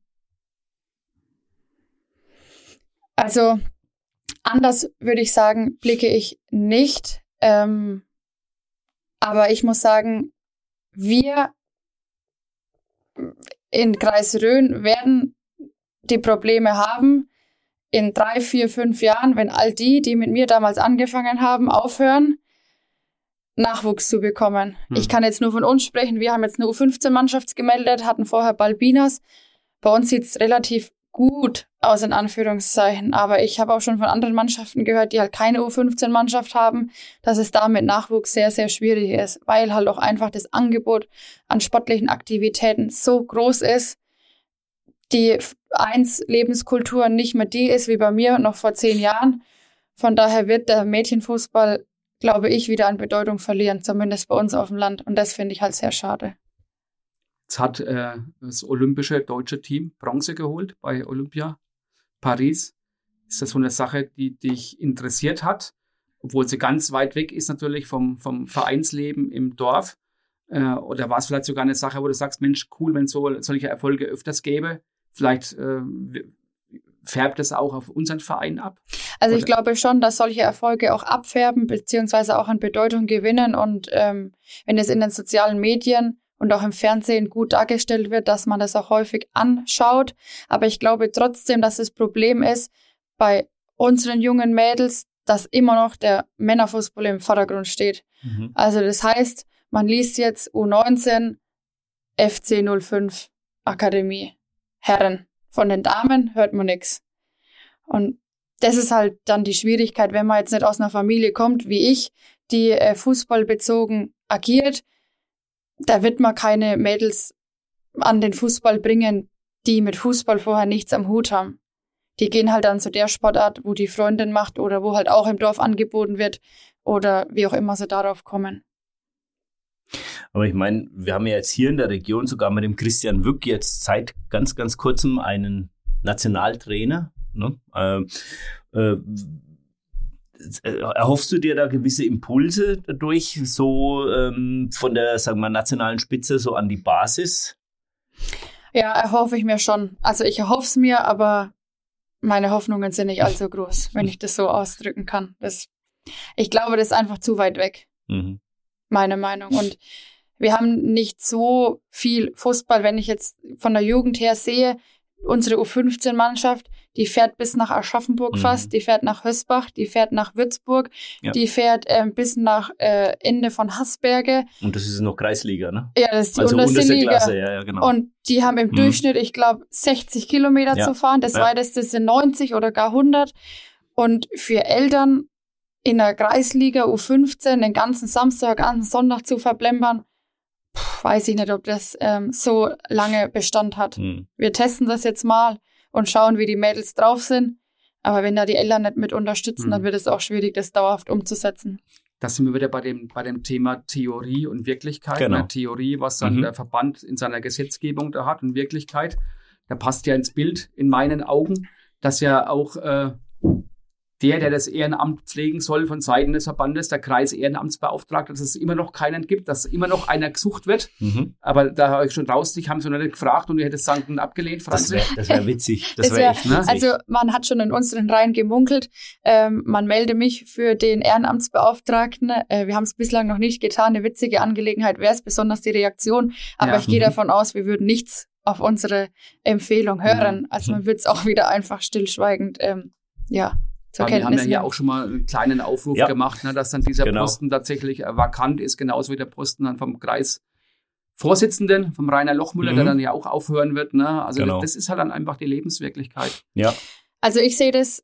Also anders würde ich sagen, blicke ich nicht. Aber ich muss sagen, wir in Kreis Rhön werden die Probleme haben, in 3, 4, 5 Jahren, wenn all die mit mir damals angefangen haben, aufhören, Nachwuchs zu bekommen. Ich kann jetzt nur von uns sprechen. Wir haben jetzt eine U15-Mannschaft gemeldet, hatten vorher Balbinas. Bei uns sieht es relativ gut aus, in Anführungszeichen. Aber ich habe auch schon von anderen Mannschaften gehört, die halt keine U15-Mannschaft haben, dass es da mit Nachwuchs sehr, sehr schwierig ist, weil halt auch einfach das Angebot an sportlichen Aktivitäten so groß ist, die Lebenskultur nicht mehr die ist wie bei mir noch vor 10 Jahren. Von daher wird der Mädchenfußball, glaube ich, wieder an Bedeutung verlieren, zumindest bei uns auf dem Land. Und das finde ich halt sehr schade. Jetzt hat das olympische deutsche Team Bronze geholt bei Olympia Paris. Ist das so eine Sache, die dich interessiert hat? Obwohl sie ganz weit weg ist natürlich vom Vereinsleben im Dorf. Oder war es vielleicht sogar eine Sache, wo du sagst, Mensch, cool, wenn es solche Erfolge öfters gäbe? Vielleicht färbt es auch auf unseren Verein ab? Also ich glaube schon, dass solche Erfolge auch abfärben, beziehungsweise auch an Bedeutung gewinnen. Und wenn es in den sozialen Medien und auch im Fernsehen gut dargestellt wird, dass man das auch häufig anschaut. Aber ich glaube trotzdem, dass das Problem ist bei unseren jungen Mädels, dass immer noch der Männerfußball im Vordergrund steht. Mhm. Also das heißt, man liest jetzt U19, FC 05, Akademie, Herren. Von den Damen hört man nichts. Und das ist halt dann die Schwierigkeit, wenn man jetzt nicht aus einer Familie kommt, wie ich, die fußballbezogen agiert. Da wird man keine Mädels an den Fußball bringen, die mit Fußball vorher nichts am Hut haben. Die gehen halt dann zu der Sportart, wo die Freundin macht oder wo halt auch im Dorf angeboten wird oder wie auch immer sie darauf kommen. Aber ich meine, wir haben ja jetzt hier in der Region sogar mit dem Christian Wück jetzt seit ganz, ganz kurzem einen Nationaltrainer. Ne? Erhoffst du dir da gewisse Impulse dadurch, so von der, sagen wir, nationalen Spitze so an die Basis? Ja, erhoffe ich mir schon. Also ich erhoffe es mir, aber meine Hoffnungen sind nicht allzu groß, wenn ich das so ausdrücken kann. Ich glaube, das ist einfach zu weit weg. Meine Meinung. Und wir haben nicht so viel Fußball, wenn ich jetzt von der Jugend her sehe, unsere U15-Mannschaft, die fährt bis nach Aschaffenburg fast, die fährt nach Hösbach, die fährt nach Würzburg, die fährt bis nach Ende von Haßberge. Und das ist noch Kreisliga, ne? Ja, das ist die unterste Liga. Klasse, ja, genau. Und die haben im Durchschnitt, ich glaube, 60 Kilometer zu fahren. Das weiteste sind 90 oder gar 100. Und für Eltern in der Kreisliga U15 den ganzen Samstag, ganzen Sonntag zu verplempern, weiß ich nicht, ob das so lange Bestand hat. Wir testen das jetzt mal und schauen, wie die Mädels drauf sind. Aber wenn da die Eltern nicht mit unterstützen, dann wird es auch schwierig, das dauerhaft umzusetzen. Da sind wir wieder bei dem Thema Theorie und Wirklichkeit. Genau. Theorie, was dann der Verband in seiner Gesetzgebung da hat, und Wirklichkeit. Da passt ja ins Bild in meinen Augen, dass ja auch der das Ehrenamt pflegen soll von Seiten des Verbandes, der Kreis-Ehrenamtsbeauftragte, dass es immer noch keinen gibt, dass immer noch einer gesucht wird. Aber da habe ich schon raus, dich haben sie noch nicht gefragt und ihr hättest Sanken abgelehnt, Franz. Das wär witzig. Das wär echt witzig. Also man hat schon in unseren Reihen gemunkelt, man melde mich für den Ehrenamtsbeauftragten. Wir haben es bislang noch nicht getan. Eine witzige Angelegenheit wäre es, besonders die Reaktion. Aber ich gehe davon aus, wir würden nichts auf unsere Empfehlung hören. Also man wird es auch wieder einfach stillschweigend, wir haben ja hier auch schon mal einen kleinen Aufruf gemacht, ne, dass dann dieser Posten tatsächlich vakant ist, genauso wie der Posten dann vom Kreisvorsitzenden, vom Rainer Lochmüller, der dann ja auch aufhören wird. Ne? Also das ist halt dann einfach die Lebenswirklichkeit. Ja. Also ich sehe das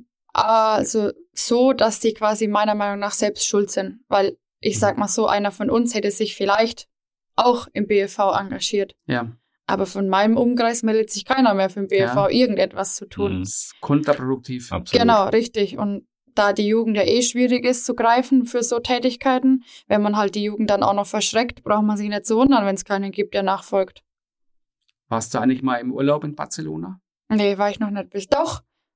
so, dass die quasi meiner Meinung nach selbst schuld sind. Weil ich sag mal so, einer von uns hätte sich vielleicht auch im BFV engagiert. Ja. Aber von meinem Umkreis meldet sich keiner mehr für den BFV irgendetwas zu tun. Das ist kontraproduktiv. Absolut. Genau, richtig. Und da die Jugend ja schwierig ist zu greifen für so Tätigkeiten, wenn man halt die Jugend dann auch noch verschreckt, braucht man sich nicht zu wundern, wenn es keinen gibt, der nachfolgt. Warst du eigentlich mal im Urlaub in Barcelona? Nee, war ich noch nicht. Doch.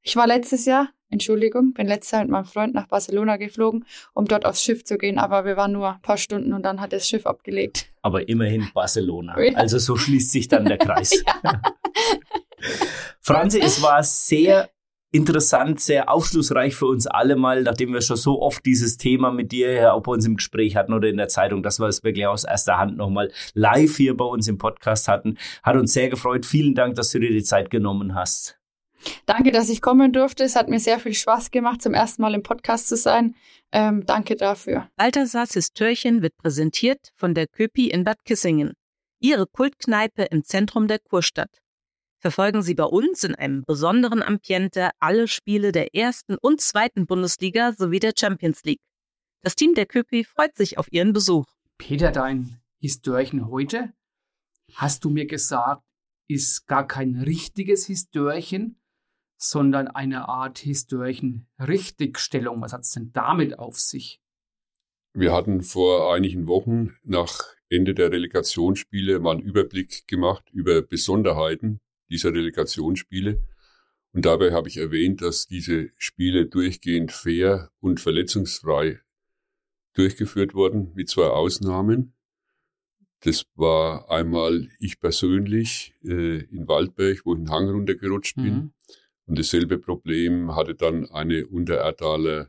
Ich war letztes Jahr mit meinem Freund nach Barcelona geflogen, um dort aufs Schiff zu gehen, aber wir waren nur ein paar Stunden und dann hat das Schiff abgelegt. Aber immerhin Barcelona. Ja. Also so schließt sich dann der Kreis. Ja. Franzi, es war sehr interessant, sehr aufschlussreich für uns alle mal, nachdem wir schon so oft dieses Thema mit dir auch bei uns im Gespräch hatten oder in der Zeitung, dass wir es wirklich aus erster Hand nochmal live hier bei uns im Podcast hatten. Hat uns sehr gefreut. Vielen Dank, dass du dir die Zeit genommen hast. Danke, dass ich kommen durfte. Es hat mir sehr viel Spaß gemacht, zum ersten Mal im Podcast zu sein. Danke dafür. Balthasars Histörchen wird präsentiert von der Köpi in Bad Kissingen. Ihre Kultkneipe im Zentrum der Kurstadt. Verfolgen Sie bei uns in einem besonderen Ambiente alle Spiele der 1. und 2. Bundesliga sowie der Champions League. Das Team der Köpi freut sich auf Ihren Besuch. Peter, dein Histörchen heute, hast du mir gesagt, ist gar kein richtiges Histörchen, sondern eine Art Histörchen-Richtigstellung. Was hat es denn damit auf sich? Wir hatten vor einigen Wochen nach Ende der Relegationsspiele mal einen Überblick gemacht über Besonderheiten dieser Relegationsspiele. Und dabei habe ich erwähnt, dass diese Spiele durchgehend fair und verletzungsfrei durchgeführt wurden, mit 2 Ausnahmen. Das war einmal ich persönlich in Waldberg, wo ich einen Hang runtergerutscht bin. Mhm. Und dasselbe Problem hatte dann eine Untererdaler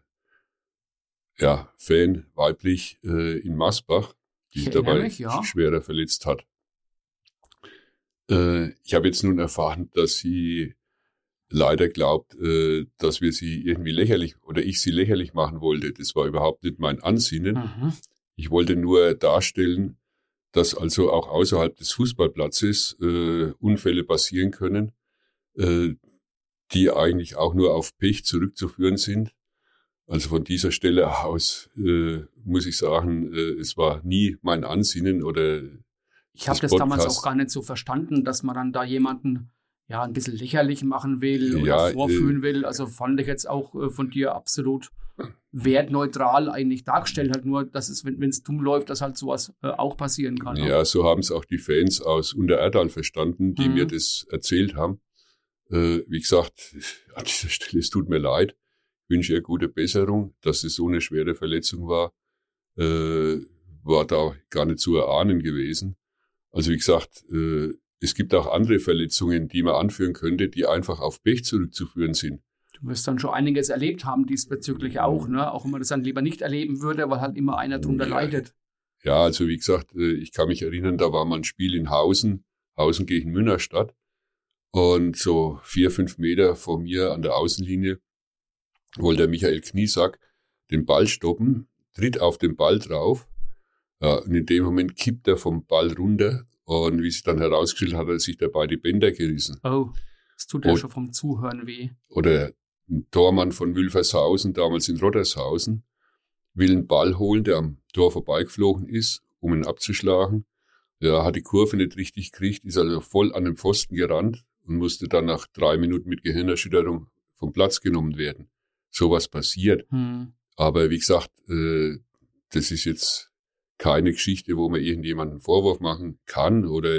Fan, weiblich, in Masbach, die sich dabei schwerer verletzt hat. Ich habe jetzt nun erfahren, dass sie leider glaubt, dass wir sie irgendwie lächerlich oder ich sie lächerlich machen wollte. Das war überhaupt nicht mein Ansinnen. Mhm. Ich wollte nur darstellen, dass also auch außerhalb des Fußballplatzes Unfälle passieren können, die eigentlich auch nur auf Pech zurückzuführen sind. Also von dieser Stelle aus muss ich sagen, es war nie mein Ansinnen oder ich habe das damals auch gar nicht so verstanden, dass man dann da jemanden ein bisschen lächerlich machen will oder vorführen will. Also fand ich jetzt auch von dir absolut wertneutral eigentlich dargestellt. Halt nur, dass es, wenn es dumm läuft, dass halt sowas auch passieren kann. Ja, so haben es auch die Fans aus Untererdal verstanden, die mir das erzählt haben. Wie gesagt, an dieser Stelle, es tut mir leid. Ich wünsche ihr gute Besserung. Dass es so eine schwere Verletzung war, war da gar nicht zu erahnen gewesen. Also wie gesagt, es gibt auch andere Verletzungen, die man anführen könnte, die einfach auf Pech zurückzuführen sind. Du wirst dann schon einiges erlebt haben diesbezüglich auch, ne? Auch wenn man das dann lieber nicht erleben würde, weil halt immer einer drunter leidet. Ja, also wie gesagt, ich kann mich erinnern, da war mal ein Spiel in Hausen gegen Münnerstadt. Und so 4-5 Meter vor mir an der Außenlinie wollte der Michael Kniesack den Ball stoppen, tritt auf den Ball drauf. Ja, und in dem Moment kippt er vom Ball runter. Und wie sich dann herausgestellt hat, hat er sich dabei die Bänder gerissen. Oh, das tut ja schon vom Zuhören weh. Oder ein Tormann von Wülfershausen, damals in Rottershausen, will einen Ball holen, der am Tor vorbeigeflogen ist, um ihn abzuschlagen. Ja, hat die Kurve nicht richtig gekriegt, ist also voll an den Pfosten gerannt und musste dann nach 3 Minuten mit Gehirnerschütterung vom Platz genommen werden. Sowas passiert. Aber wie gesagt, das ist jetzt keine Geschichte, wo man irgendjemanden einen Vorwurf machen kann oder,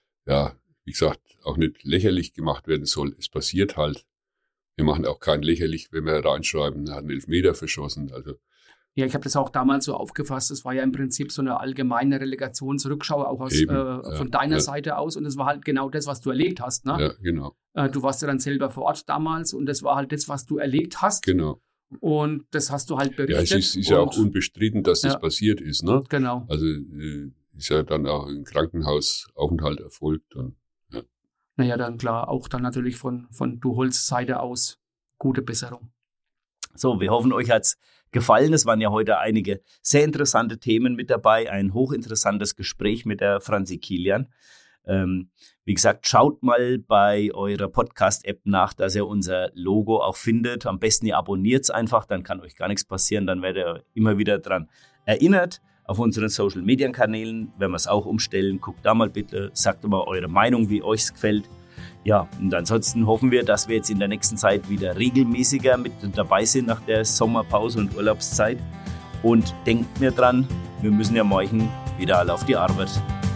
wie gesagt, auch nicht lächerlich gemacht werden soll. Es passiert halt. Wir machen auch kein lächerlich, wenn wir reinschreiben, er hat einen Elfmeter verschossen. Also ja, ich habe das auch damals so aufgefasst. Es war ja im Prinzip so eine allgemeine Relegationsrückschau, auch von deiner Seite aus. Und es war halt genau das, was du erlebt hast. Ne? Ja, genau. Du warst ja dann selber vor Ort damals und das war halt das, was du erlebt hast. Genau. Und das hast du halt berichtet. Ja, es ist ja auch unbestritten, dass das passiert ist. Ne? Genau. Also ist ja dann auch ein Krankenhausaufenthalt erfolgt. Und, ja. Naja, dann klar, auch dann natürlich von Du Holz Seite aus gute Besserung. So, wir hoffen, euch hat's gefallen. Es waren ja heute einige sehr interessante Themen mit dabei. Ein hochinteressantes Gespräch mit der Franzi Kilian. Wie gesagt, schaut mal bei eurer Podcast-App nach, dass ihr unser Logo auch findet. Am besten ihr abonniert es einfach, dann kann euch gar nichts passieren. Dann werdet ihr immer wieder dran erinnert. Auf unseren Social-Media-Kanälen werden wir es auch umstellen. Guckt da mal bitte, sagt mal eure Meinung, wie euch es gefällt. Ja, und ansonsten hoffen wir, dass wir jetzt in der nächsten Zeit wieder regelmäßiger mit dabei sind nach der Sommerpause und Urlaubszeit. Und denkt mir dran, wir müssen ja morgen wieder alle auf die Arbeit.